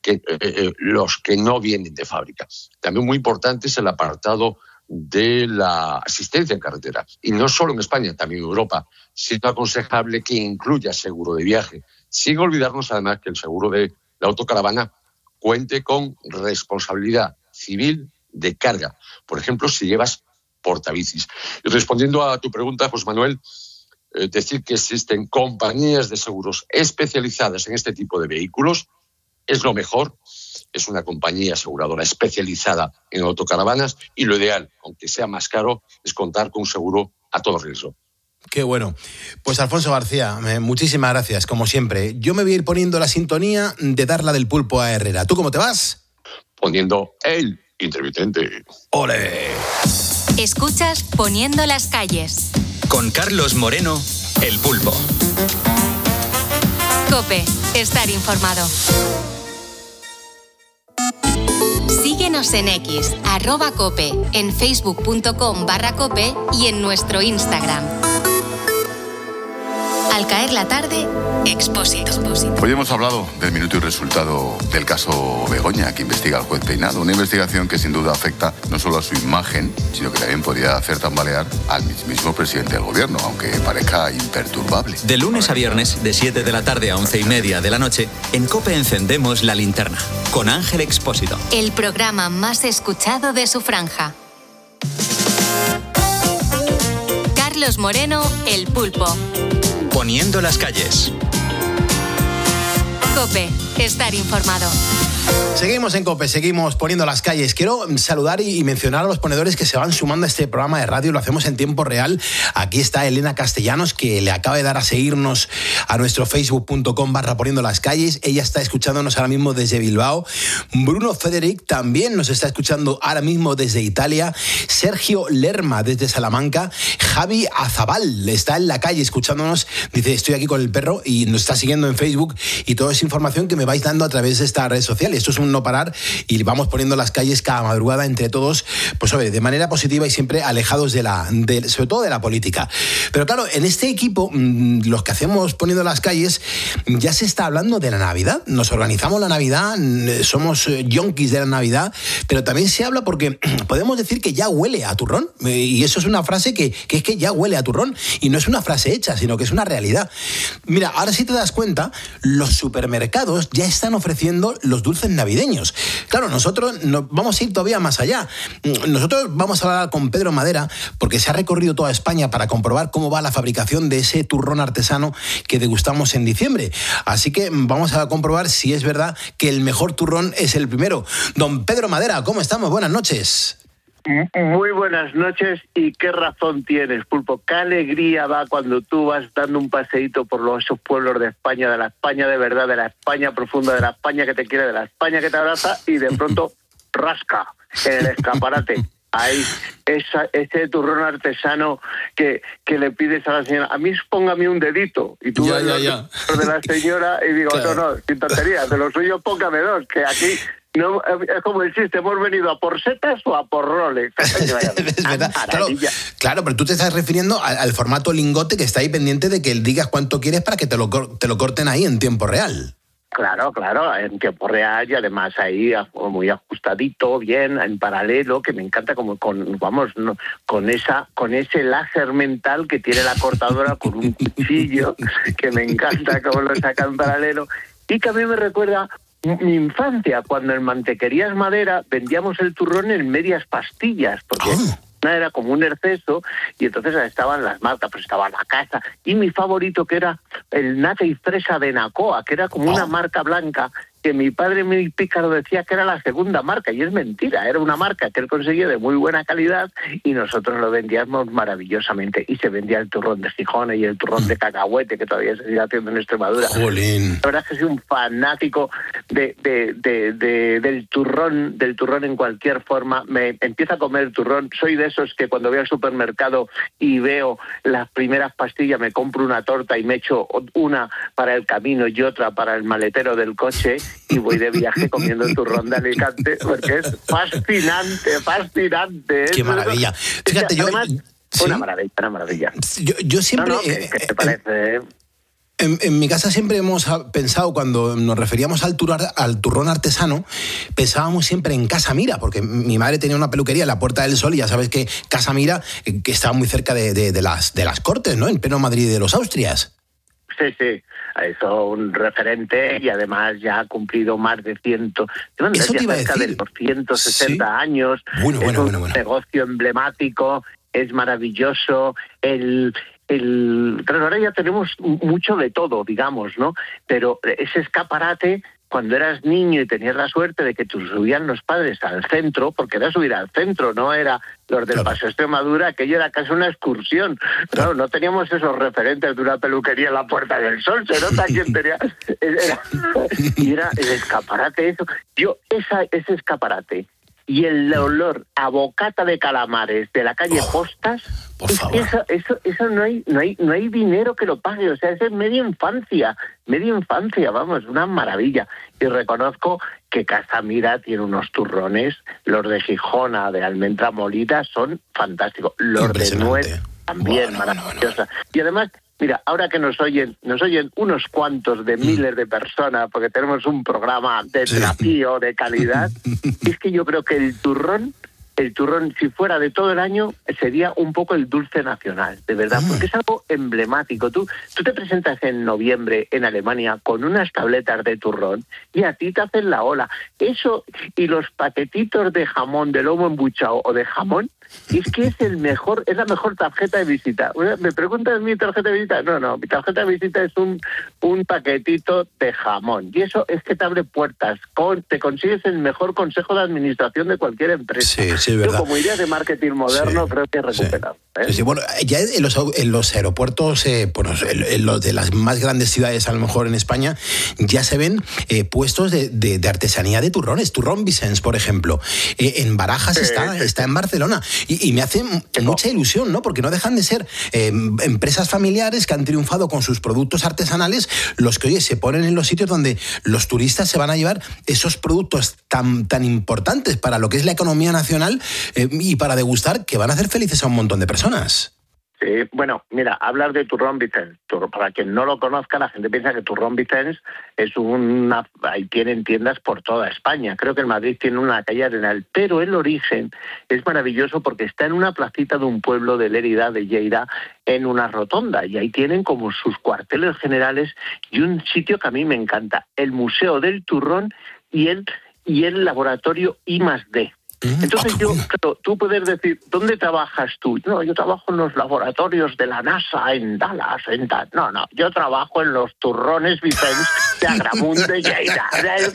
S12: los que no vienen de fábrica. También muy importante es el apartado de la asistencia en carretera. Y no solo en España, también en Europa. Sí es aconsejable que incluya seguro de viaje, sin olvidarnos además que el seguro de la autocaravana cuente con responsabilidad civil de carga. Por ejemplo, si llevas portabicis. Y respondiendo a tu pregunta, José Manuel, decir que existen compañías de seguros especializadas en este tipo de vehículos es lo mejor. Es una compañía aseguradora especializada en autocaravanas y lo ideal, aunque sea más caro, es contar con un seguro a todo riesgo.
S11: Qué bueno. Pues Alfonso García, muchísimas gracias, como siempre. Yo me voy a ir poniendo la sintonía de Darla del Pulpo a Herrera. ¿Tú cómo te vas?
S12: Poniendo el intermitente.
S11: ¡Ole!
S7: Escuchas Poniendo las calles.
S13: Con Carlos Moreno, el Pulpo.
S7: COPE, estar informado. Síguenos en X, @COPE, en facebook.com/COPE y en nuestro Instagram. Al caer la tarde, Expósito.
S14: Hoy hemos hablado del minuto y resultado del caso Begoña, que investiga el juez Peinado. Una investigación que sin duda afecta no solo a su imagen, sino que también podría hacer tambalear al mismo presidente del gobierno, aunque parezca imperturbable.
S13: De lunes a viernes, de 7 de la tarde a 11:30 de la noche, en COPE encendemos la linterna, con Ángel Expósito.
S7: El programa más escuchado de su franja. Carlos Moreno, el Pulpo.
S13: Poniendo las calles.
S7: COPE, estar informado.
S11: Seguimos en COPE, seguimos poniendo las calles. Quiero saludar y mencionar a los ponedores que se van sumando a este programa de radio. Lo hacemos en tiempo real. Aquí está Elena Castellanos, que le acaba de dar a seguirnos a nuestro facebook.com/poniendo las calles. Ella está escuchándonos ahora mismo desde Bilbao. Bruno Federic también nos está escuchando ahora mismo desde Italia. Sergio Lerma desde Salamanca. Javi Azabal está en la calle escuchándonos. Dice, estoy aquí con el perro, y nos está siguiendo en Facebook. Y toda esa información que me vais dando a través de esta red social. Esto es un no parar y vamos poniendo las calles cada madrugada entre todos, pues de manera positiva y siempre alejados sobre todo de la política. Pero claro, en este equipo, los que hacemos poniendo las calles, ya se está hablando de la Navidad. Nos organizamos la Navidad, somos yonkis de la Navidad, pero también se habla porque podemos decir que ya huele a turrón. Y eso es una frase que es que ya huele a turrón. Y no es una frase hecha, sino que es una realidad. Mira, ahora sí te das cuenta, los supermercados ya están ofreciendo los dulces navideños navideños. Claro, nosotros vamos a ir todavía más allá. Nosotros vamos a hablar con Pedro Madera porque se ha recorrido toda España para comprobar cómo va la fabricación de ese turrón artesano que degustamos en diciembre. Así que vamos a comprobar si es verdad que el mejor turrón es el primero. Don Pedro Madera, ¿cómo estamos? Buenas noches.
S15: Muy buenas noches, y qué razón tienes, Pulpo. Qué alegría va cuando tú vas dando un paseíto por esos pueblos de España, de la España de verdad, de la España profunda, de la España que te quiere, de la España que te abraza, y de pronto rasca en el escaparate. Ahí, ese turrón artesano que le pides a la señora, a mí póngame un dedito, y tú vas de la señora y digo, claro. no, sin tonterías, de lo suyo póngame dos, que aquí... No, es como el chiste, hemos venido a por setas o a por roles.
S11: Es verdad. Claro, pero tú te estás refiriendo al formato lingote que está ahí pendiente de que digas cuánto quieres para que te lo corten ahí en tiempo real.
S15: Claro, en tiempo real, y además ahí muy ajustadito, bien, en paralelo, que me encanta como con ese láser mental que tiene la cortadora con un cuchillo, que me encanta cómo lo saca en paralelo, y que a mí me recuerda mi infancia, cuando en Mantequerías Madera vendíamos el turrón en medias pastillas, porque una era como un exceso, y entonces estaban las marcas, pues estaba la casa, y mi favorito, que era el nata y fresa de Nacoa, que era como una marca blanca, que mi padre muy pícaro decía que era la segunda marca, y es mentira, era una marca que él conseguía de muy buena calidad, y nosotros lo vendíamos maravillosamente, y se vendía el turrón de Gijón y el turrón de cacahuete, que todavía se sigue haciendo en Extremadura.
S11: Jolín.
S15: La verdad es que soy un fanático del turrón en cualquier forma. Me empiezo a comer turrón, soy de esos que cuando voy al supermercado y veo las primeras pastillas, me compro una torta y me echo una para el camino y otra para el maletero del coche, y voy de viaje comiendo el turrón de Alicante, porque es fascinante.
S11: ¡Qué maravilla! Fíjate,
S15: además, una maravilla.
S11: Yo siempre...
S15: ¿Qué te parece?
S11: En mi casa siempre hemos pensado, cuando nos referíamos al turrón artesano, pensábamos siempre en Casa Mira, porque mi madre tenía una peluquería en la Puerta del Sol, y ya sabes que Casa Mira, que estaba muy cerca de las Cortes, ¿no? En pleno Madrid de los Austrias.
S15: Sí. Eso, un referente, y además ya ha cumplido más de 100...
S11: Eso te iba a decir.
S15: De los 160 años.
S11: Bueno.
S15: Un negocio emblemático, es maravilloso. Claro, ahora ya tenemos mucho de todo, digamos, ¿no? Pero ese escaparate, cuando eras niño y tenías la suerte de que te subían los padres al centro, porque era subir al centro, no era los del Paseo Extremadura, aquello era casi una excursión. Claro, no teníamos esos referentes de una peluquería en la Puerta del Sol, se nota quién tenía... Y era el escaparate, eso. Ese escaparate y el olor a bocata de calamares de la calle Postas, eso no hay dinero que lo pague. O sea, eso es media infancia, vamos, una maravilla. Y reconozco que Casa Mira tiene unos turrones, los de Gijona, de almendra molida, son fantásticos. Los de nuez también, maravillosa. Y además, mira, ahora que nos oyen unos cuantos de miles de personas, porque tenemos un programa de trapío de calidad, es que yo creo que el turrón, si fuera de todo el año, sería un poco el dulce nacional, de verdad, porque es algo emblemático. Tú te presentas en noviembre en Alemania con unas tabletas de turrón y a ti te hacen la ola. Eso y los paquetitos de jamón, de lomo embuchado o de jamón, es que es la mejor tarjeta de visita. ¿Me preguntas mi tarjeta de visita? No, mi tarjeta de visita es un paquetito de jamón. Y eso es que te abre puertas. Te consigues el mejor consejo de administración de cualquier empresa.
S11: Sí, verdad.
S15: Yo, como idea de marketing moderno, creo que he recuperado.
S11: Sí, bueno, ya en los aeropuertos, en los de las más grandes ciudades, a lo mejor en España, ya se ven puestos de artesanía de turrones. Turrón Vicens, por ejemplo. En Barajas está en Barcelona. Y me hace mucha ilusión, ¿no? Porque no dejan de ser empresas familiares que han triunfado con sus productos artesanales, los que, oye, se ponen en los sitios donde los turistas se van a llevar esos productos tan importantes para lo que es la economía nacional y para degustar, que van a hacer felices a un montón de personas.
S15: Sí, bueno, mira, hablar de Turrón Vicens. Para quien no lo conozca, la gente piensa que Turrón Vicens es ahí tienen tiendas por toda España. Creo que en Madrid tiene una calle Arenal, pero el origen es maravilloso porque está en una placita de un pueblo de Lérida, de Lleida, en una rotonda, y ahí tienen como sus cuarteles generales y un sitio que a mí me encanta, el Museo del Turrón y el y el laboratorio I+D. Entonces claro, tú puedes decir, ¿dónde trabajas tú? No, yo trabajo en los laboratorios de la NASA en Dallas. No, yo trabajo en los turrones Vicens de Agramunt de Lleida.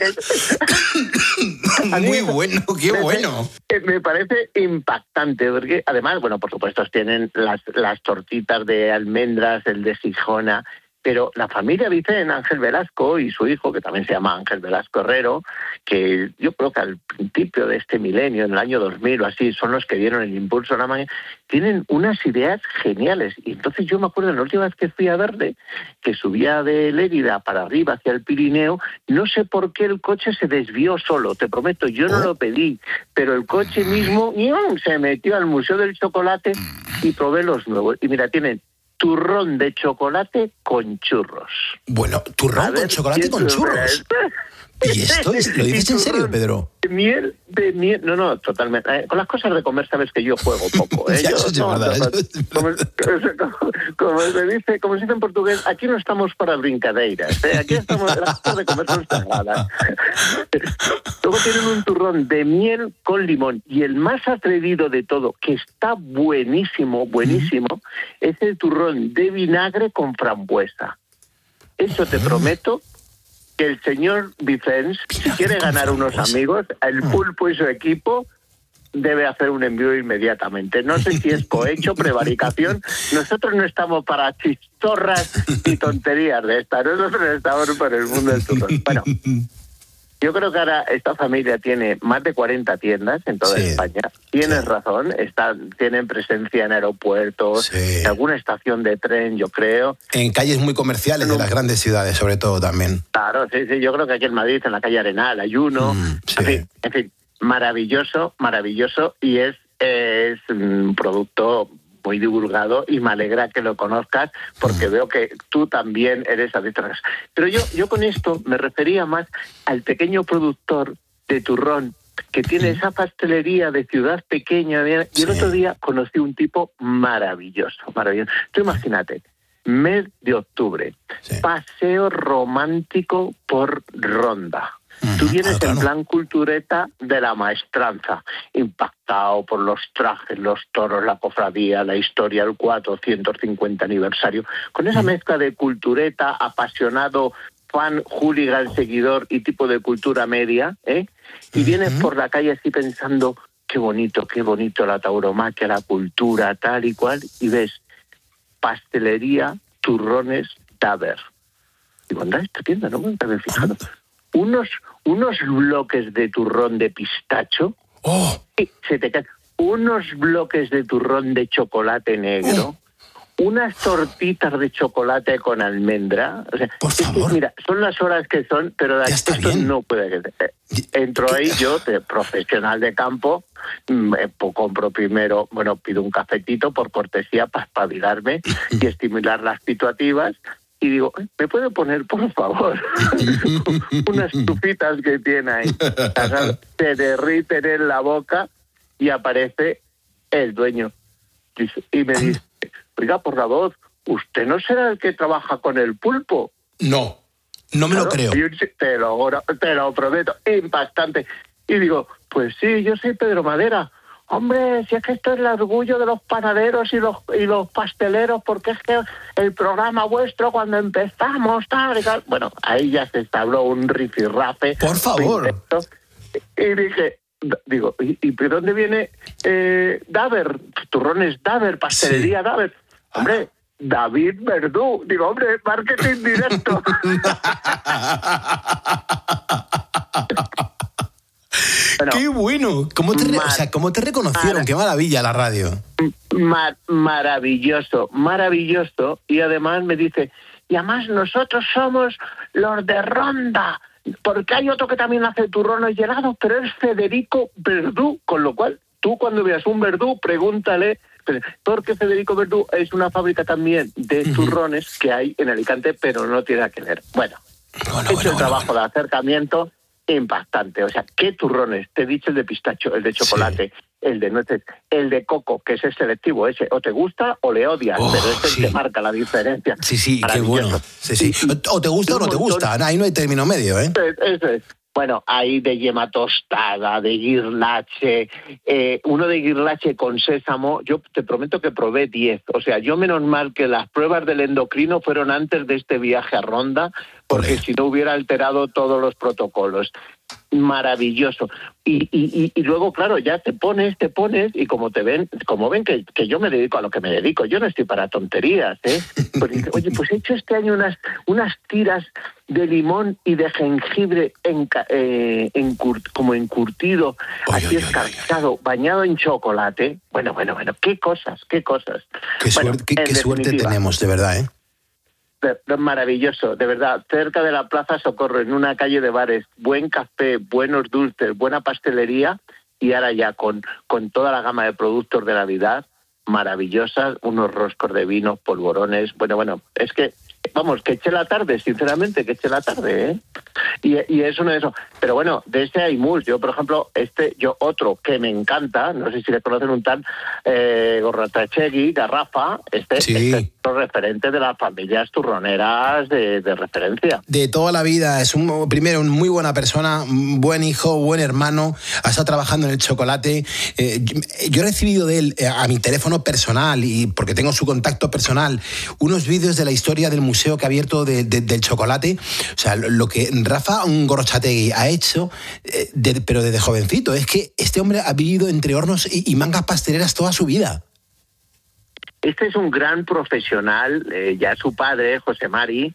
S11: Muy bueno, qué bueno.
S15: Me parece impactante, porque además, bueno, por supuesto, tienen las tortitas de almendras, el de Gijona, pero la familia Vicens, Ángel Velasco y su hijo, que también se llama Ángel Velasco Herrero, que yo creo que al principio de este milenio, en el año 2000 o así, son los que dieron el impulso a la mañana, tienen unas ideas geniales. Y entonces yo me acuerdo, la última vez que fui a verle, que subía de Lérida para arriba hacia el Pirineo, no sé por qué el coche se desvió solo, te prometo, yo no lo pedí, pero el coche mismo se metió al Museo del Chocolate y probé los nuevos. Y mira, tienen turrón de chocolate con churros.
S11: Bueno, turrón con chocolate con churros. ¿Y esto lo dices en serio, Pedro?
S15: De miel. No, totalmente. Con las cosas de comer sabes que yo juego poco.
S11: Ya, eso es verdad.
S15: Como se dice en portugués, aquí no estamos para brincadeiras. Aquí estamos, las cosas de comer son sagradas. Luego tienen un turrón de miel con limón. Y el más atrevido de todo, que está buenísimo, es el turrón de vinagre con frambuesa. Eso te prometo que el señor Vicens, si quiere ganar unos amigos, el Pulpo y su equipo debe hacer un envío inmediatamente. No sé si es cohecho, prevaricación. Nosotros no estamos para chistorras y tonterías de estas. Nosotros estamos para el mundo del turrón. Bueno, yo creo que ahora esta familia tiene más de 40 tiendas en toda España. Tienes razón, tienen presencia en aeropuertos, en alguna estación de tren, yo creo.
S11: En calles muy comerciales de las grandes ciudades, sobre todo también.
S15: Claro, sí, yo creo que aquí en Madrid, en la calle Arenal, hay uno. En fin, maravilloso, y es un producto muy divulgado y me alegra que lo conozcas porque veo que tú también eres adicto. Pero yo con esto me refería más al pequeño productor de turrón que tiene esa pastelería de ciudad pequeña. Y el otro día conocí un tipo maravilloso. Tú imagínate, mes de octubre, paseo romántico por Ronda. Tú vienes en plan cultureta de la maestranza, impactado por los trajes, los toros, la cofradía, la historia, el 450 aniversario, con esa mezcla de cultureta, apasionado, fan, hooligan, seguidor y tipo de cultura media, y vienes por la calle así pensando, qué bonito la tauromaquia, la cultura, tal y cual, y ves pastelería, turrones, Daber. Digo, anda, esta tienda, no me había fijado. Unos bloques de turrón de pistacho, se te caen, unos bloques de turrón de chocolate negro, unas tortitas de chocolate con almendra. O sea, por favor. Mira, son las horas que son, pero esto no puede ser. Entro ahí yo, de profesional de campo, compro primero, pido un cafetito por cortesía para espabilarme y estimular las situativas. Y digo, ¿me puede poner, por favor, unas tufitas que tiene ahí? Se derriten en la boca y aparece el dueño. Y me dice, oiga, por la voz, ¿usted no será el que trabaja con el Pulpo?
S11: No me lo creo.
S15: Te lo prometo, impactante. Y digo, pues sí, yo soy Pedro Madera. Hombre, si es que esto es el orgullo de los panaderos y los pasteleros, porque es que el programa vuestro cuando empezamos, tal y tal. Bueno, ahí ya se establó un rifirrafe.
S11: Por favor.
S15: Y dije, ¿y de dónde viene Daber? Turrones Daber, pastelería Daber. Hombre, David Verdú. Digo, hombre, marketing directo.
S11: Bueno, ¡qué bueno! ¿Cómo te reconocieron? ¡Qué maravilla la radio!
S15: Maravilloso. Y además me dice, y además nosotros somos los de Ronda, porque hay otro que también hace turrones helados, pero es Federico Verdú, con lo cual tú cuando veas un Verdú, pregúntale, porque Federico Verdú es una fábrica también de turrones que hay en Alicante, pero no tiene nada que ver. Bueno, he hecho el trabajo de acercamiento impactante. O sea, ¿qué turrones? Te he dicho el de pistacho, el de chocolate, el de nueces, el de coco, que ese es selectivo, ese o te gusta o le odias, pero ese te marca la diferencia.
S11: Sí, qué bueno. Sí. O te gusta o no te gusta, ahí no hay término medio, ¿eh?
S15: Eso es. Bueno, hay de yema tostada, de guirlache, uno de guirlache con sésamo. Yo te prometo que probé 10. O sea, yo menos mal que las pruebas del endocrino fueron antes de este viaje a Ronda, porque si no hubiera alterado todos los protocolos. Maravilloso. Y luego, claro, ya te pones, y como ven que yo me dedico a lo que me dedico, yo no estoy para tonterías, ¿eh? Pues, oye, pues he hecho este año unas tiras de limón y de jengibre como encurtido, así escarchado, bañado en chocolate. Bueno, qué cosas.
S11: Qué suerte tenemos, de verdad, ¿eh?
S15: Maravilloso, de verdad. Cerca de la Plaza Socorro, en una calle de bares, buen café, buenos dulces, buena pastelería, y ahora ya con toda la gama de productos de Navidad maravillosas, unos roscos de vinos, polvorones. Bueno, es que, vamos, que eché la tarde, sinceramente, ¿eh? Y es uno de esos. Pero bueno, de este hay muchos. Yo, por ejemplo, otro que me encanta, no sé si le conocen, un tal Gorratachegui, Garrafa, este referente de las familias turroneras de referencia.
S11: De toda la vida, es primero una muy buena persona, buen hijo, buen hermano, ha estado trabajando en el chocolate. Yo he recibido de él a mi teléfono personal, y porque tengo su contacto personal, unos vídeos de la historia del museo que ha abierto del chocolate. O sea, lo que Rafa Gorrotxategi ha hecho, pero desde jovencito, es que este hombre ha vivido entre hornos y mangas pasteleras toda su vida.
S15: Este es un gran profesional. Ya su padre, José Mari,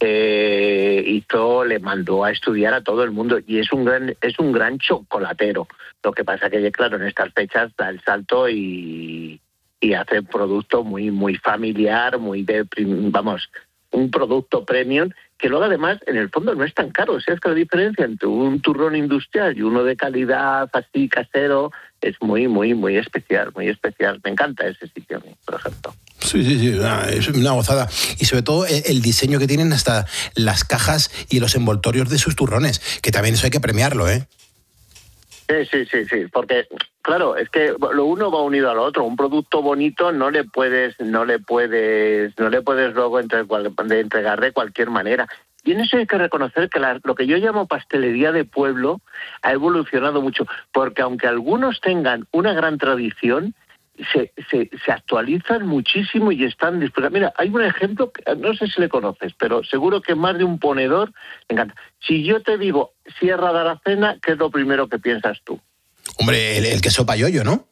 S15: le mandó a estudiar a todo el mundo, y es un gran chocolatero. Lo que pasa que, claro, en estas fechas da el salto y hace un producto muy, muy familiar, un producto premium, que luego además en el fondo no es tan caro. O sea, es que la diferencia entre un turrón industrial y uno de calidad así casero es muy, muy, muy especial, muy especial. Me encanta ese sitio, por ejemplo.
S11: Sí, es una gozada. Y sobre todo el diseño que tienen hasta las cajas y los envoltorios de sus turrones, que también eso hay que premiarlo, ¿eh?
S15: Sí, porque claro, es que lo uno va unido a lo otro. Un producto bonito no le puedes luego entregar de cualquier manera. Y en eso hay que reconocer que lo que yo llamo pastelería de pueblo ha evolucionado mucho, porque aunque algunos tengan una gran tradición, se actualizan muchísimo y están dispuestos. Mira, hay un ejemplo, no sé si le conoces, pero seguro que más de un ponedor le encanta. Si yo te digo Sierra de Aracena, ¿qué es lo primero que piensas tú?
S11: Hombre, el queso payoyo, ¿no?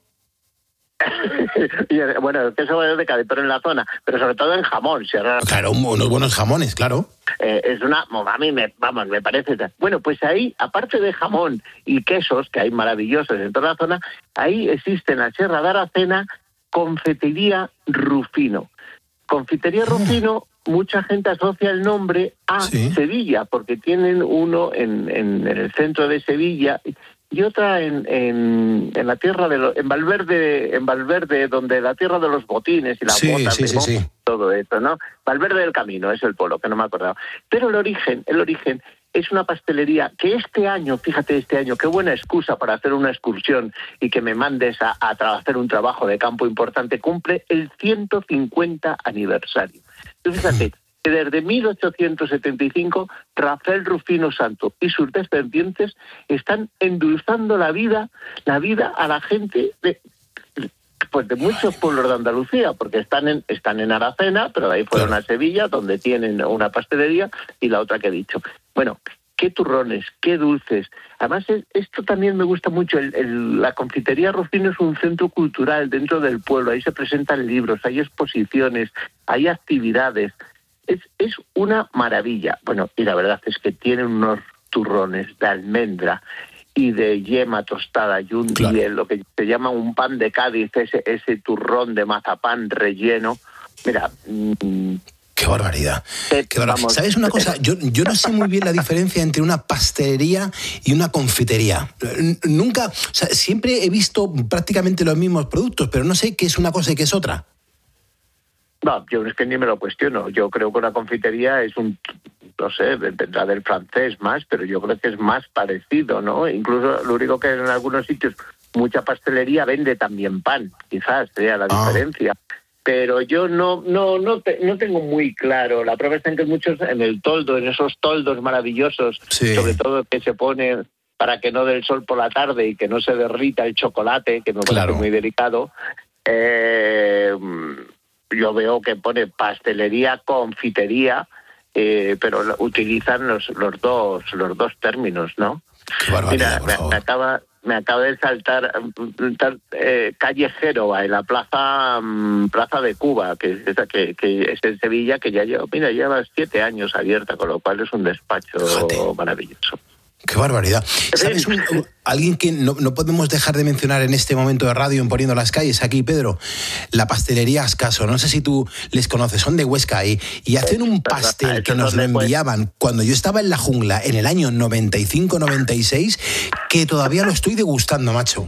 S15: Bueno, el queso payoyo de Cádiz, pero en la zona, pero sobre todo en jamón.
S11: Claro, unos buenos jamones, claro.
S15: A mí me parece. Bueno, pues ahí, aparte de jamón y quesos, que hay maravillosos en toda la zona, ahí existe en la Sierra de Aracena Confitería Rufino. Confitería Rufino, mucha gente asocia el nombre a Sevilla, porque tienen uno en el centro de Sevilla y otra en la tierra en Valverde, donde la tierra de los botines y las botas de todo esto, ¿no? Valverde del Camino es el pueblo, que no me acordaba. Pero el origen es una pastelería que este año, qué buena excusa para hacer una excursión y que me mandes a hacer un trabajo de campo importante, cumple el 150 aniversario. Entonces, fíjate, que desde 1875 Rafael Rufino Santo y sus descendientes están endulzando la vida a la gente de muchos pueblos de Andalucía, porque están en Aracena, pero de ahí fueron a Sevilla, donde tienen una pastelería, y la otra que he dicho. Bueno, qué turrones, qué dulces. Además, esto también me gusta mucho. La confitería Rufino es un centro cultural dentro del pueblo. Ahí se presentan libros, hay exposiciones, hay actividades. Es una maravilla. Bueno, y la verdad es que tienen unos turrones de almendra y de yema tostada y lo que se llama un pan de Cádiz, ese turrón de mazapán relleno. Mira,
S11: ¡qué barbaridad! ¿Sabes una cosa? Yo no sé muy bien la diferencia entre una pastelería y una confitería. Nunca, siempre he visto prácticamente los mismos productos, pero no sé qué es una cosa y qué es otra.
S15: No, yo es que ni me lo cuestiono. Yo creo que una confitería es no sé, vendrá del francés más, pero yo creo que es más parecido, ¿no? Incluso lo único que en algunos sitios mucha pastelería vende también pan, quizás sea la diferencia. pero yo no tengo muy claro. La prueba está en que muchos en el toldo, en esos toldos maravillosos, sobre todo que se ponen para que no dé el sol por la tarde y que no se derrita el chocolate, que me parece muy delicado, yo veo que pone pastelería, confitería, pero utilizan los dos términos, ¿no? Mira, me acaba de saltar calle Génova, en la plaza de Cuba, que es en Sevilla, que ya lleva 7 años abierta, con lo cual es un despacho maravilloso.
S11: ¡Qué barbaridad! ¿Sabes? Alguien que no podemos dejar de mencionar en este momento de radio en Poniendo las Calles, aquí, Pedro, la pastelería Ascaso. No sé si tú les conoces, son de Huesca y hacen un pastel que nos lo enviaban cuando yo estaba en la jungla en el año 95-96, que todavía lo estoy degustando, macho.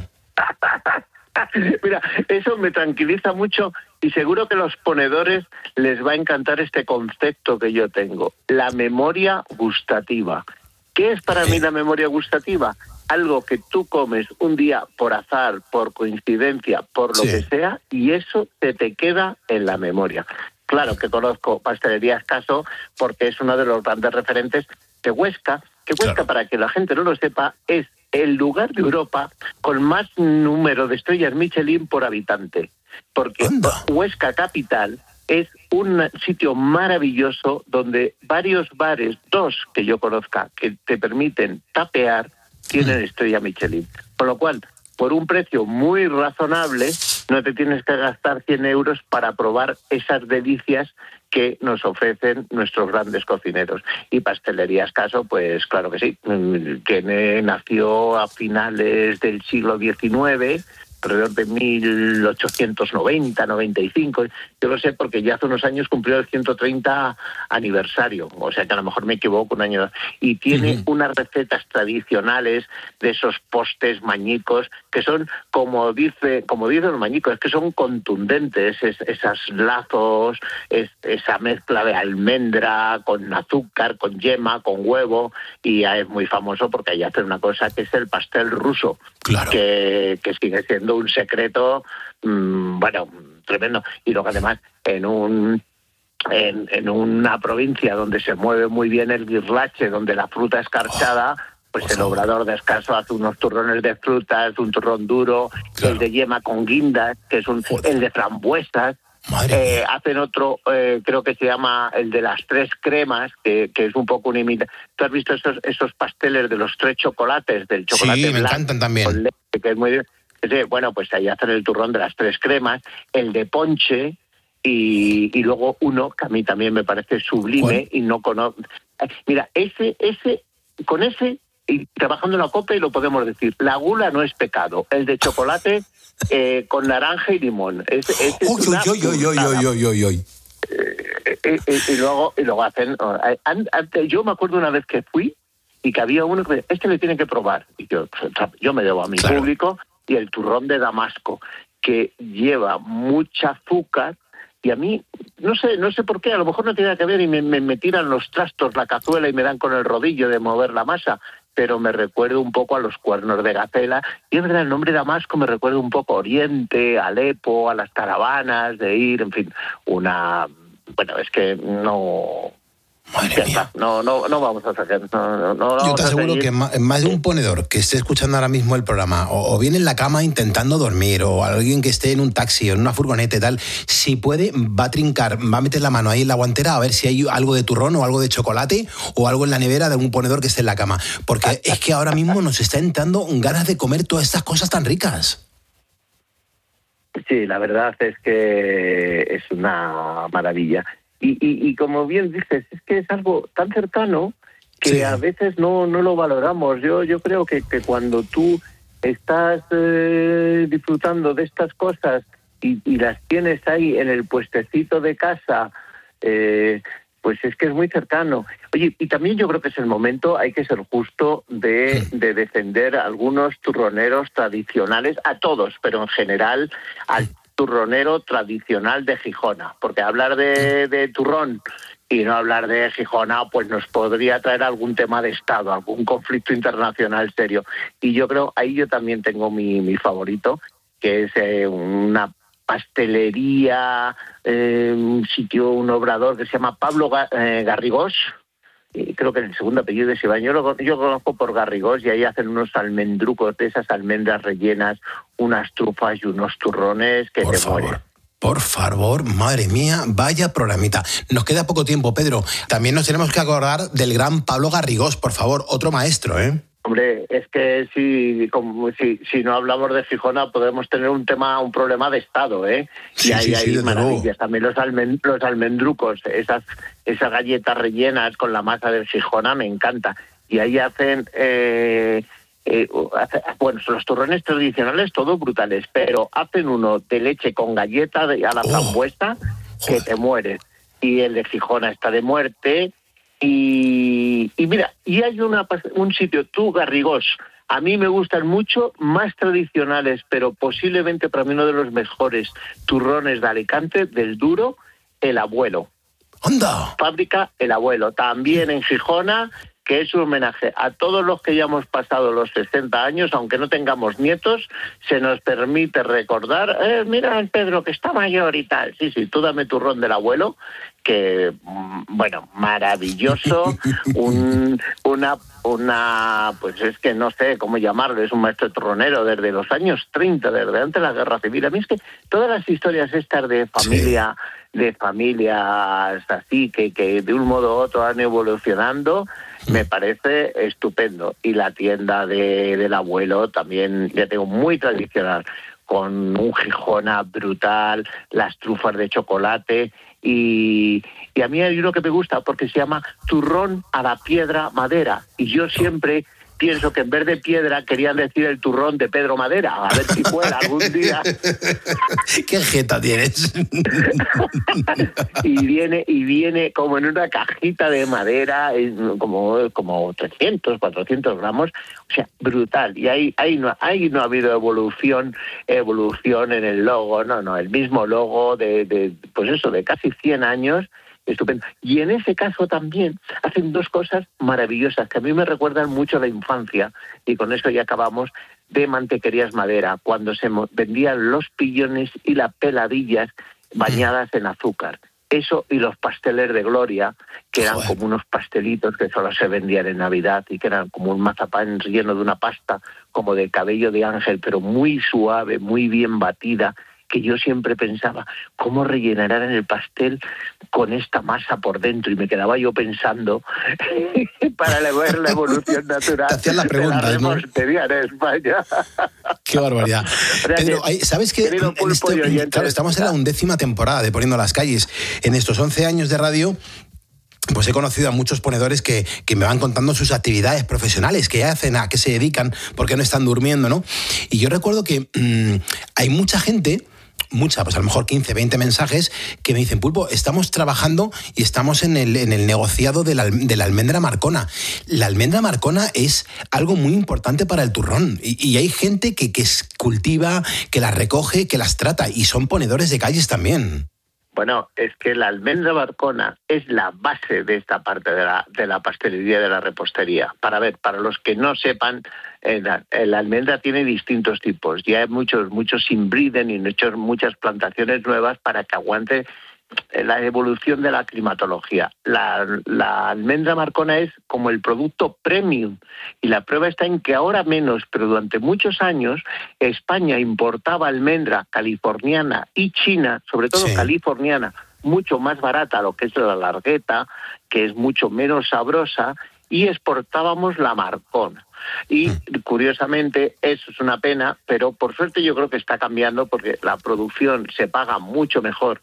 S15: Mira, eso me tranquiliza mucho y seguro que a los ponedores les va a encantar este concepto que yo tengo, la memoria gustativa. ¿Qué es para mí la memoria gustativa? Algo que tú comes un día por azar, por coincidencia, por lo que sea, y eso te queda en la memoria. Claro que conozco Pastelería Ascaso porque es uno de los grandes referentes de Huesca, que Huesca, para que la gente no lo sepa, es el lugar de Europa con más número de estrellas Michelin por habitante. Porque Huesca capital es un sitio maravilloso donde varios bares, 2 que yo conozca, que te permiten tapear, tienen estrella Michelin. Con lo cual, por un precio muy razonable, no te tienes que gastar 100 euros para probar esas delicias que nos ofrecen nuestros grandes cocineros. Y Pastelería Ascaso, pues claro que sí, que nació a finales del siglo XIX, alrededor de 1890, 95, yo lo sé porque ya hace unos años cumplió el 130 aniversario, o sea que a lo mejor me equivoco un año, y tiene unas recetas tradicionales de esos postes mañicos que son, como dicen los mañicos, es que son contundentes, esas lazos, esa mezcla de almendra con azúcar, con yema, con huevo, y ya es muy famoso porque ahí hacen una cosa que es el pastel ruso, que sigue siendo un secreto, tremendo. Y luego además en una provincia donde se mueve muy bien el guirlache, donde la fruta escarchada, pues el obrador de Ascaso hace unos turrones de frutas, un turrón duro, el de yema con guindas, que es el de frambuesas. Hacen otro, creo que se llama el de las 3 cremas, que es un poco una imitación. ¿Tú has visto esos pasteles de los 3 chocolates, del chocolate blanco? Sí, me encantan también. Con leche, que es muy bien. Bueno, pues ahí hacen el turrón de las 3 cremas, el de ponche y luego uno que a mí también me parece sublime y no conozco. Mira, con ese, y trabajando en la COPE lo podemos decir, la gula no es pecado. El de chocolate con naranja y limón. Y luego hacen... yo me acuerdo una vez que fui y que había uno que le tiene que probar. Y yo me debo a mi público, y el turrón de Damasco, que lleva mucha azúcar, y a mí, no sé por qué, a lo mejor no tiene que ver y me tiran los trastos, la cazuela, y me dan con el rodillo de mover la masa, pero me recuerdo un poco a los cuernos de gacela, y es verdad, el nombre Damasco me recuerda un poco a Oriente, a Alepo, a las caravanas de ir, en fin, es que no... Madre mía. No vamos a sacar.
S11: Yo te aseguro que más de un ponedor que esté escuchando ahora mismo el programa, o viene en la cama intentando dormir, o alguien que esté en un taxi o en una furgoneta y tal, si puede, va a trincar, va a meter la mano ahí en la guantera a ver si hay algo de turrón o algo de chocolate o algo en la nevera de un ponedor que esté en la cama. Porque es que ahora mismo nos está entrando ganas de comer todas estas cosas tan ricas.
S15: Sí, la verdad es que es una maravilla. Y como bien dices, es que es algo tan cercano que a veces no lo valoramos. Yo creo que cuando tú estás disfrutando de estas cosas y las tienes ahí en el puestecito de casa, pues es que es muy cercano. Oye, y también yo creo que es el momento, hay que ser justo, de defender a algunos turroneros tradicionales, a todos, pero en general al turronero tradicional de Gijona, porque hablar de turrón y no hablar de Gijona pues nos podría traer algún tema de Estado, algún conflicto internacional serio. Y yo creo, ahí yo también tengo mi favorito, que es una pastelería, un sitio, un obrador que se llama Pablo Garrigós. Creo que el segundo apellido es Iván. Yo conozco por Garrigós y ahí hacen unos almendrucos de esas almendras rellenas, unas trufas y unos turrones que te mueren.
S11: Por favor, madre mía, vaya programita. Nos queda poco tiempo, Pedro. También nos tenemos que acordar del gran Pablo Garrigós, por favor, otro maestro, ¿eh?
S15: Hombre, es que si no hablamos de Gijona podemos tener un problema de Estado, ¿eh?
S11: Sí,
S15: y ahí hay maravillas.
S11: Luego.
S15: También los almendrucos, esas galletas rellenas con la masa del Gijona, me encanta. Y ahí hacen... los turrones tradicionales, todos brutales, pero hacen uno de leche con galleta a la frambuesa que te mueres. Y el de Gijona está de muerte. Y mira, y hay un sitio, Garrigós, a mí me gustan mucho, más tradicionales, pero posiblemente para mí uno de los mejores turrones de Alicante, del Duro, El Abuelo.
S11: ¡Anda!
S15: Fábrica El Abuelo, también en Gijona, que es un homenaje a todos los que ya hemos pasado los 60 años, aunque no tengamos nietos, se nos permite recordar, mira el Pedro que está mayor y tal. Sí, tú dame turrón del abuelo, que, maravilloso, pues es que no sé cómo llamarlo, es un maestro turronero desde los años 30, desde antes de la Guerra Civil. A mí es que todas las historias estas de familia, de familias así, que de un modo u otro han evolucionando, me parece estupendo. Y la tienda del abuelo también, ya tengo, muy tradicional, con un Gijona brutal, las trufas de chocolate, y a mí hay uno que me gusta porque se llama turrón a la piedra madera, y yo siempre pienso que en vez de piedra querían decir el turrón de Pedro Madera, a ver si fuera algún día.
S11: ¿Qué jeta tienes?
S15: y viene como en una cajita de madera, como 300, 400 gramos, o sea, brutal. Y ahí no ha habido evolución en el logo, no, el mismo logo de casi 100 años. Estupendo. Y en ese caso también hacen dos cosas maravillosas que a mí me recuerdan mucho a la infancia, y con eso ya acabamos, de Mantequerías Madera, cuando se vendían los pillones y las peladillas bañadas en azúcar. Eso y los pasteles de Gloria, que eran como unos pastelitos que solo se vendían en Navidad y que eran como un mazapán lleno de una pasta como de cabello de ángel, pero muy suave, muy bien batida, que yo siempre pensaba, ¿cómo rellenarán el pastel con esta masa por dentro? Y me quedaba yo pensando para ver la evolución natural
S11: te hacían las preguntas,
S15: de la repostería en España.
S11: ¡Qué barbaridad! Pedro, ¿sabes qué? Claro, estamos en la 11ª temporada de Poniendo las Calles. En estos 11 años de radio, pues he conocido a muchos ponedores que me van contando sus actividades profesionales, qué hacen, a qué se dedican, por qué no están durmiendo, ¿no? Y yo recuerdo que hay mucha gente, pues a lo mejor 15, 20 mensajes que me dicen, Pulpo, estamos trabajando y estamos en el negociado de la almendra marcona. La almendra marcona es algo muy importante para el turrón y hay gente que cultiva, que las recoge, que las trata, y son ponedores de calles también.
S15: Bueno, es que la almendra marcona es la base de esta parte de la pastelería, de la repostería. Para los que no sepan, la almendra tiene distintos tipos. Ya hay muchos inbriden y muchas plantaciones nuevas para que aguante la evolución de la climatología. La almendra marcona es como el producto premium, y la prueba está en que ahora menos, pero durante muchos años España importaba almendra californiana y china, sobre todo californiana, mucho más barata, lo que es la largueta, que es mucho menos sabrosa, y exportábamos la marcona. Y curiosamente eso es una pena, pero por suerte yo creo que está cambiando, porque la producción se paga mucho mejor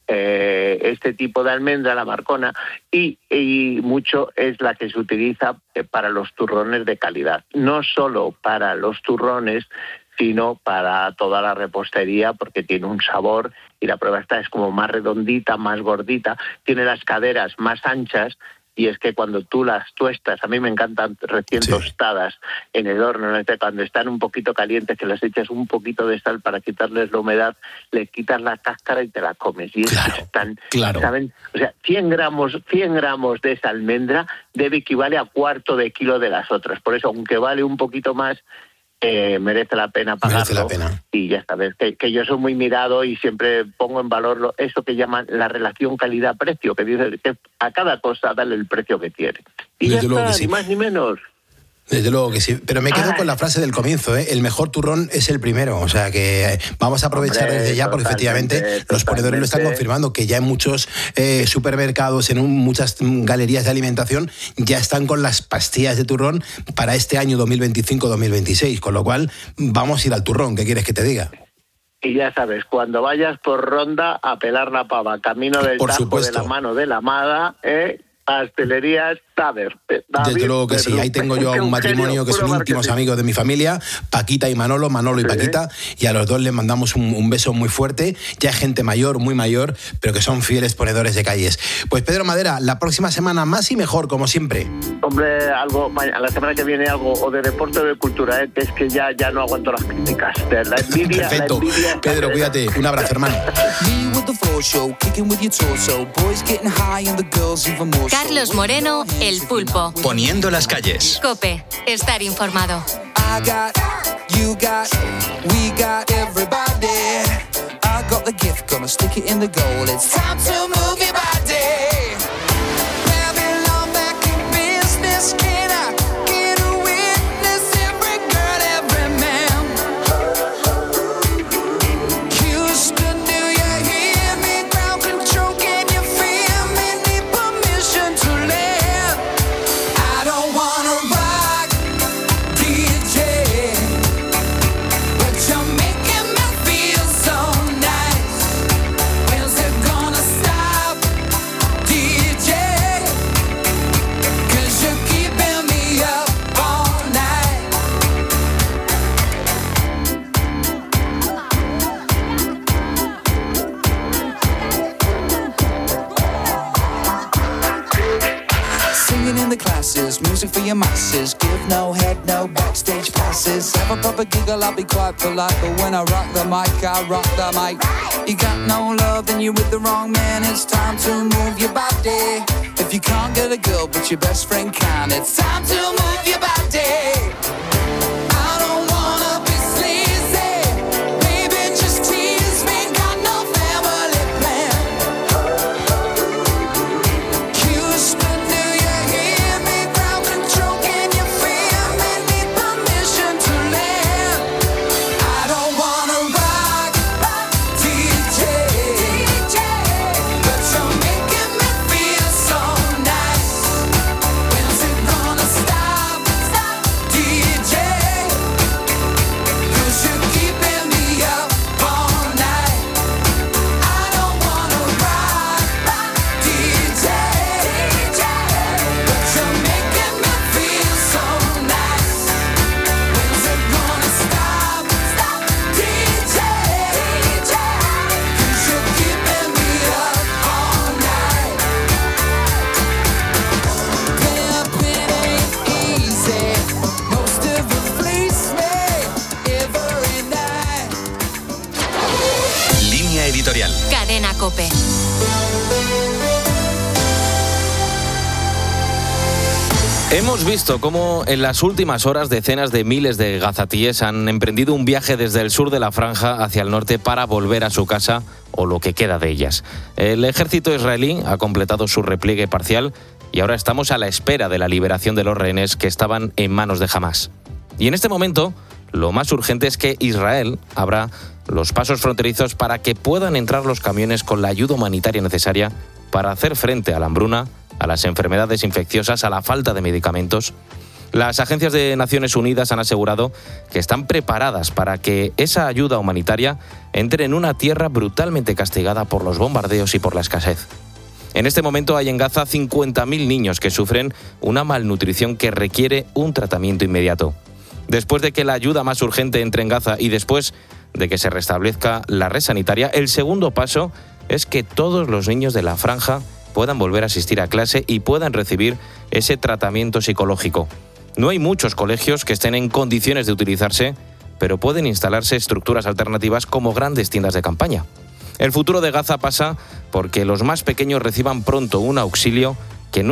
S15: este tipo de almendra, la marcona, y mucho es la que se utiliza para los turrones de calidad. No solo para los turrones, sino para toda la repostería, porque tiene un sabor, y la prueba está, es como más redondita, más gordita, tiene las caderas más anchas. Y es que cuando tú las tuestas, a mí me encantan recién tostadas en el horno, cuando están un poquito calientes, que las echas un poquito de sal para quitarles la humedad, le quitas la cáscara y te la comes. Y ¿saben? O sea, 100 gramos de esa almendra debe equivaler a 1/4 de kilo de las otras. Por eso, aunque vale un poquito más, merece la pena pagarlo.
S11: Merece la pena.
S15: Y ya sabes, que yo soy muy mirado y siempre pongo en valor eso que llaman la relación calidad-precio, que dice que a cada cosa dale el precio que tiene. Y
S11: Desde
S15: ya está,
S11: sí.
S15: ni más ni menos.
S11: Desde luego que sí, pero me quedo con la frase del comienzo, ¿eh? El mejor turrón es el primero, o sea que vamos a aprovechar desde ya, porque efectivamente los ponedores lo están confirmando, que ya en muchos supermercados, en muchas galerías de alimentación, ya están con las pastillas de turrón para este año 2025-2026, con lo cual vamos a ir al turrón, ¿qué quieres que te diga?
S15: Y ya sabes, cuando vayas por Ronda a pelar la pava, camino del
S11: Por
S15: Tajo,
S11: supuesto.
S15: de la mano de la amada, pastelerías Taber.
S11: Desde luego que sí, ahí tengo yo a un matrimonio que son íntimos amigos de mi familia, Paquita y Manolo y Paquita, y a los dos les mandamos un beso muy fuerte, ya gente mayor, muy mayor, pero que son fieles ponedores de calles. Pues Pedro Madera, la próxima semana más y mejor, como siempre.
S15: Hombre, a la semana que viene algo o de deporte o de cultura, que es que ya no aguanto las críticas. La envidia.
S11: Perfecto.
S15: La envidia.
S11: Pedro, cuídate, un abrazo, hermano.
S7: Carlos Moreno, El Pulpo.
S13: Poniendo las calles.
S7: COPE. Estar informado.
S16: I got, you got, we got everybody. I got the gift, gonna stick it in the goal. It's time to move your body. Babylon back in business. Can I get a witness? Every girl, every man. Houston, do you hear me? Ground control, can you feel me? Need permission to live. I don't wanna rock, DJ, but you're making me feel so nice. When's it gonna stop, DJ? 'Cause you're keeping me up all night. Singing in the classes, music for your masses. Give no head, no backstage passes. Have a proper giggle, I'll be quite polite. But when I rock the mic, I rock the mic. You got no love, then you're with the wrong man. It's time to move your body. If you can't get a girl, but your best friend can, it's time to move your body. I don't wanna be sleazy. Baby, just tease me. Got no family plan. Houston, do you hear me? Ground control, can you feel me? Need permission to live. I don't wanna rock, DJ, but you're making me feel so nice. When's it gonna stop, DJ? 'Cause you're keeping me up all night. I don't wanna rock, DJ, but you're making me feel so nice. When's it gonna stop, DJ? 'Cause you're keeping me up all night. Pimping ain't easy. Most of it fleece me every night.
S13: Línea editorial.
S7: Cadena COPE.
S17: Hemos visto cómo en las últimas horas decenas de miles de gazatíes han emprendido un viaje desde el sur de la franja hacia el norte para volver a su casa o lo que queda de ellas. El ejército israelí ha completado su repliegue parcial y ahora estamos a la espera de la liberación de los rehenes que estaban en manos de Hamás. Y en este momento, lo más urgente es que Israel abra los pasos fronterizos para que puedan entrar los camiones con la ayuda humanitaria necesaria para hacer frente a la hambruna, a las enfermedades infecciosas, a la falta de medicamentos. Las agencias de Naciones Unidas han asegurado que están preparadas para que esa ayuda humanitaria entre en una tierra brutalmente castigada por los bombardeos y por la escasez. En este momento hay en Gaza 50.000 niños que sufren una malnutrición que requiere un tratamiento inmediato. Después de que la ayuda más urgente entre en Gaza y después de que se restablezca la red sanitaria, el segundo paso es que todos los niños de la franja puedan volver a asistir a clase y puedan recibir ese tratamiento psicológico. No hay muchos colegios que estén en condiciones de utilizarse, pero pueden instalarse estructuras alternativas como grandes tiendas de campaña. El futuro de Gaza pasa porque los más pequeños reciban pronto un auxilio